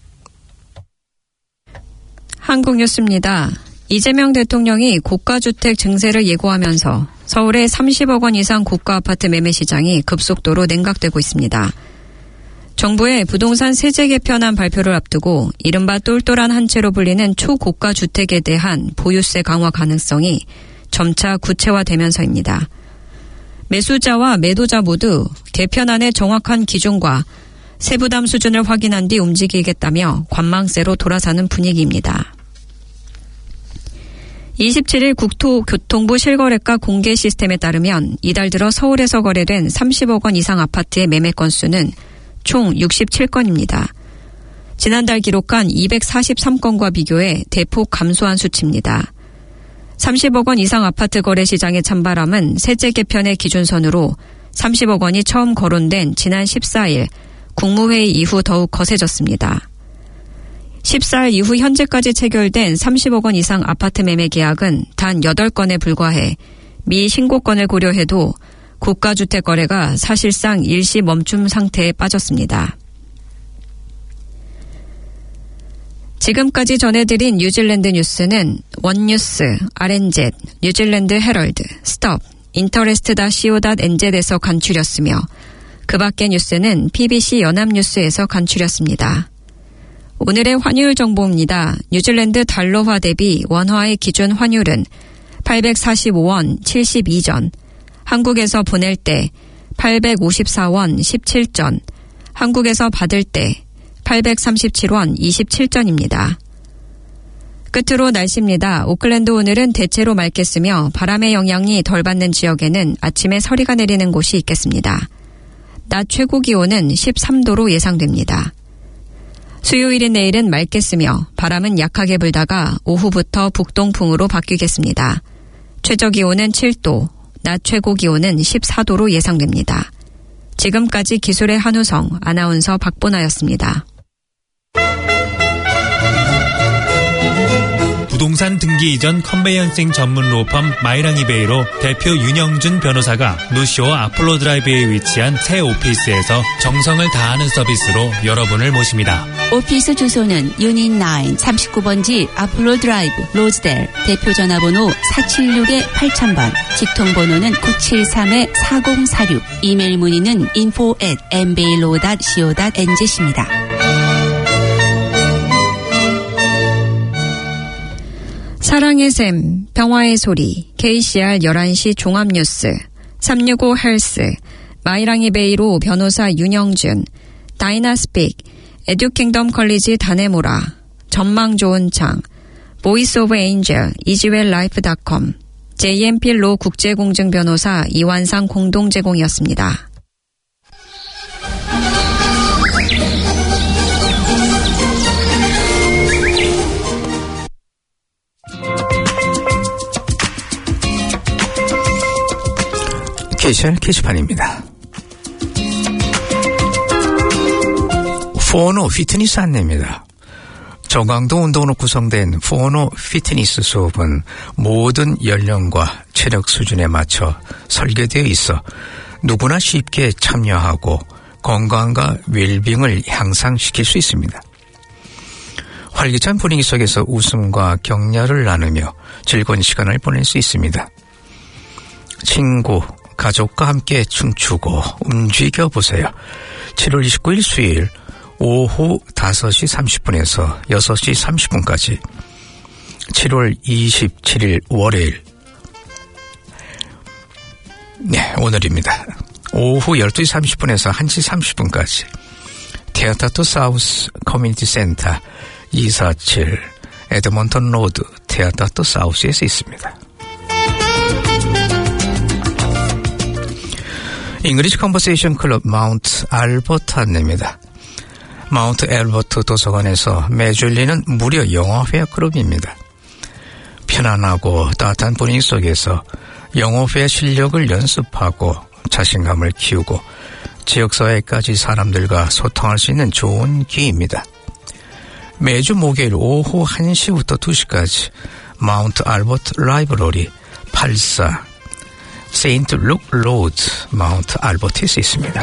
한국 뉴스입니다. 이재명 대통령이 고가주택 증세를 예고하면서 서울의 30억 원 이상 고가 아파트 매매 시장이 급속도로 냉각되고 있습니다. 정부의 부동산 세제 개편안 발표를 앞두고 이른바 똘똘한 한 채로 불리는 초고가 주택에 대한 보유세 강화 가능성이 점차 구체화되면서입니다. 매수자와 매도자 모두 개편안의 정확한 기준과 세부담 수준을 확인한 뒤 움직이겠다며 관망세로 돌아서는 분위기입니다. 27일 국토교통부 실거래가 공개 시스템에 따르면 이달 들어 서울에서 거래된 30억 원 이상 아파트의 매매 건수는 총 67건입니다. 지난달 기록한 243건과 비교해 대폭 감소한 수치입니다. 30억 원 이상 아파트 거래 시장의 찬바람은 세제 개편의 기준선으로 30억 원이 처음 거론된 지난 14일 국무회의 이후 더욱 거세졌습니다. 14일 이후 현재까지 체결된 30억 원 이상 아파트 매매 계약은 단 8건에 불과해 미 신고권을 고려해도 고가주택 거래가 사실상 일시 멈춤 상태에 빠졌습니다. 지금까지 전해드린 뉴질랜드 뉴스는 원뉴스, RNZ, 뉴질랜드 헤럴드, 스톱, interest.co.nz에서 간추렸으며 그 밖의 뉴스는 BBC 연합뉴스에서 간추렸습니다. 오늘의 환율 정보입니다. 뉴질랜드 달러화 대비 원화의 기준 환율은 845원 72전, 한국에서 보낼 때 854원 17전, 한국에서 받을 때 837원 27전입니다. 끝으로 날씨입니다. 오클랜드 오늘은 대체로 맑겠으며 바람의 영향이 덜 받는 지역에는 아침에 서리가 내리는 곳이 있겠습니다. 낮 최고 기온은 13도로 예상됩니다. 수요일인 내일은 맑겠으며 바람은 약하게 불다가 오후부터 북동풍으로 바뀌겠습니다. 최저기온은 7도, 낮 최고기온은 14도로 예상됩니다. 지금까지 기술의 한우성 아나운서 박보나였습니다. 부동산 등기 이전 컨베이언싱 전문 로펌 마이랑이베이로 대표 윤영준 변호사가 노쇼 아폴로 드라이브에 위치한 새 오피스에서 정성을 다하는 서비스로 여러분을 모십니다. 오피스 주소는 유닛 9 39번지 아폴로 드라이브 로즈델, 대표 전화번호 476-8000번, 직통번호는 973-4046, 이메일 문의는 info@mblaw.co.nz입니다. 사랑의 샘, 평화의 소리, KCR 11시 종합뉴스, 365 헬스, 마이랑이 베이로 변호사 윤영준, 다이나스픽, 에듀킹덤 컬리지 다네모라, 전망 좋은 창, 보이스 오브 에인젤, 이지웰라이프닷컴, JMP로 국제공증 변호사 이완상 공동 제공이었습니다. KCR 게시판입니다. 포너 피트니스 안내입니다. 저강도 운동으로 구성된 포너 피트니스 수업은 모든 연령과 체력 수준에 맞춰 설계되어 있어 누구나 쉽게 참여하고 건강과 웰빙을 향상시킬 수 있습니다. 활기찬 분위기 속에서 웃음과 격려를 나누며 즐거운 시간을 보낼 수 있습니다. 친구, 가족과 함께 춤추고 움직여보세요. 7월 29일 수요일 오후 5시 30분에서 6시 30분까지 7월 27일 월요일 오늘입니다. 오후 12시 30분에서 1시 30분까지 테아타토 사우스 커뮤니티 센터 247 에드먼턴 로드 테아타토 사우스에서 있습니다. 잉글리시 컨버세이션 클럽 마운트 알버트 안내입니다. 마운트 알버트 도서관에서 매주 열리는 무료 영어회화 클럽입니다. 편안하고 따뜻한 분위기 속에서 영어회화 실력을 연습하고 자신감을 키우고 지역사회까지 사람들과 소통할 수 있는 좋은 기회입니다. 매주 목요일 오후 1시부터 2시까지 마운트 알버트 라이브러리 84 세인트 룩 로드 마운트 알버트에서 있습니다.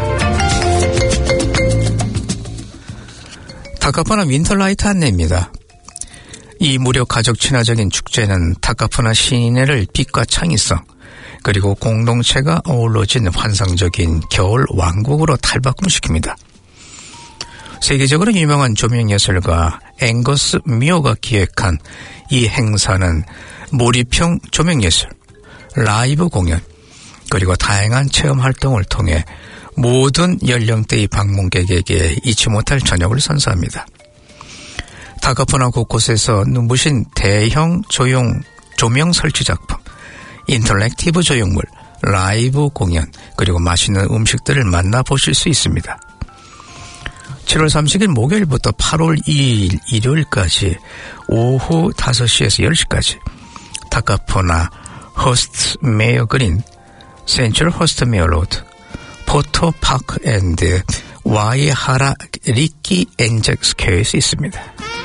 타카푸나 윈터라이트 안내입니다. 이 무료 가족 친화적인 축제는 타카푸나 시내를 빛과 창의성 그리고 공동체가 어우러진 환상적인 겨울 왕국으로 탈바꿈시킵니다. 세계적으로 유명한 조명예술가 앵거스 미어가 기획한 이 행사는 몰입형 조명예술, 라이브 공연, 그리고 다양한 체험 활동을 통해 모든 연령대의 방문객에게 잊지 못할 저녁을 선사합니다. 타카푸나 곳곳에서 눈부신 대형 조명 설치 작품, 인터랙티브 조형물, 라이브 공연, 그리고 맛있는 음식들을 만나보실 수 있습니다. 7월 30일 목요일부터 8월 2일 일요일까지 오후 5시에서 10시까지 타카푸나 호스트 메어 그린, 센츄럴 호스트 메어 로드, 포토 파크 앤드 와이하라 리키 엔젝 스퀘어에서 있습니다.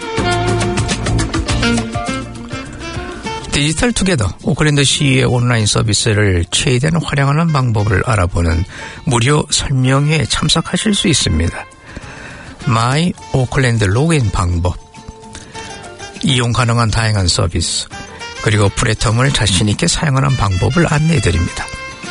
디지털 투게더 오클랜드 시의 온라인 서비스를 최대한 활용하는 방법을 알아보는 무료 설명회에 참석하실 수 있습니다. 마이 오클랜드 로그인 방법, 이용 가능한 다양한 서비스, 그리고 플랫폼을 자신있게 사용하는 방법을 안내해드립니다.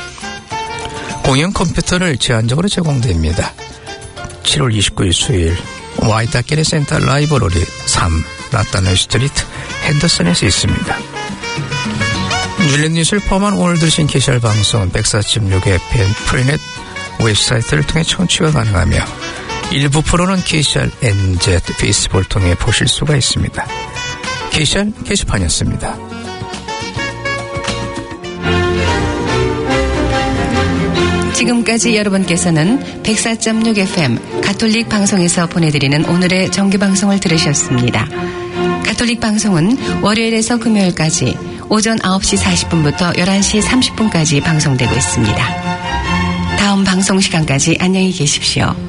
공용 컴퓨터를 제한적으로 제공됩니다. 7월 29일 수요일 와이타케레 센터 라이브러리 3 라타노 스트리트 핸더슨에서 있습니다. 뉴질랜드 뉴스를 포함한 오늘 들으신 KCR 방송은 104.6의 프리넷 웹사이트를 통해 청취가 가능하며 일부 프로는 KCR NZ 페이스북을 통해 보실 수가 있습니다. KCR 게시판이었습니다. 지금까지 여러분께서는 104.6 FM 가톨릭 방송에서 보내드리는 오늘의 정규방송을 들으셨습니다. 가톨릭 방송은 월요일에서 금요일까지 오전 9시 40분부터 11시 30분까지 방송되고 있습니다. 다음 방송 시간까지 안녕히 계십시오.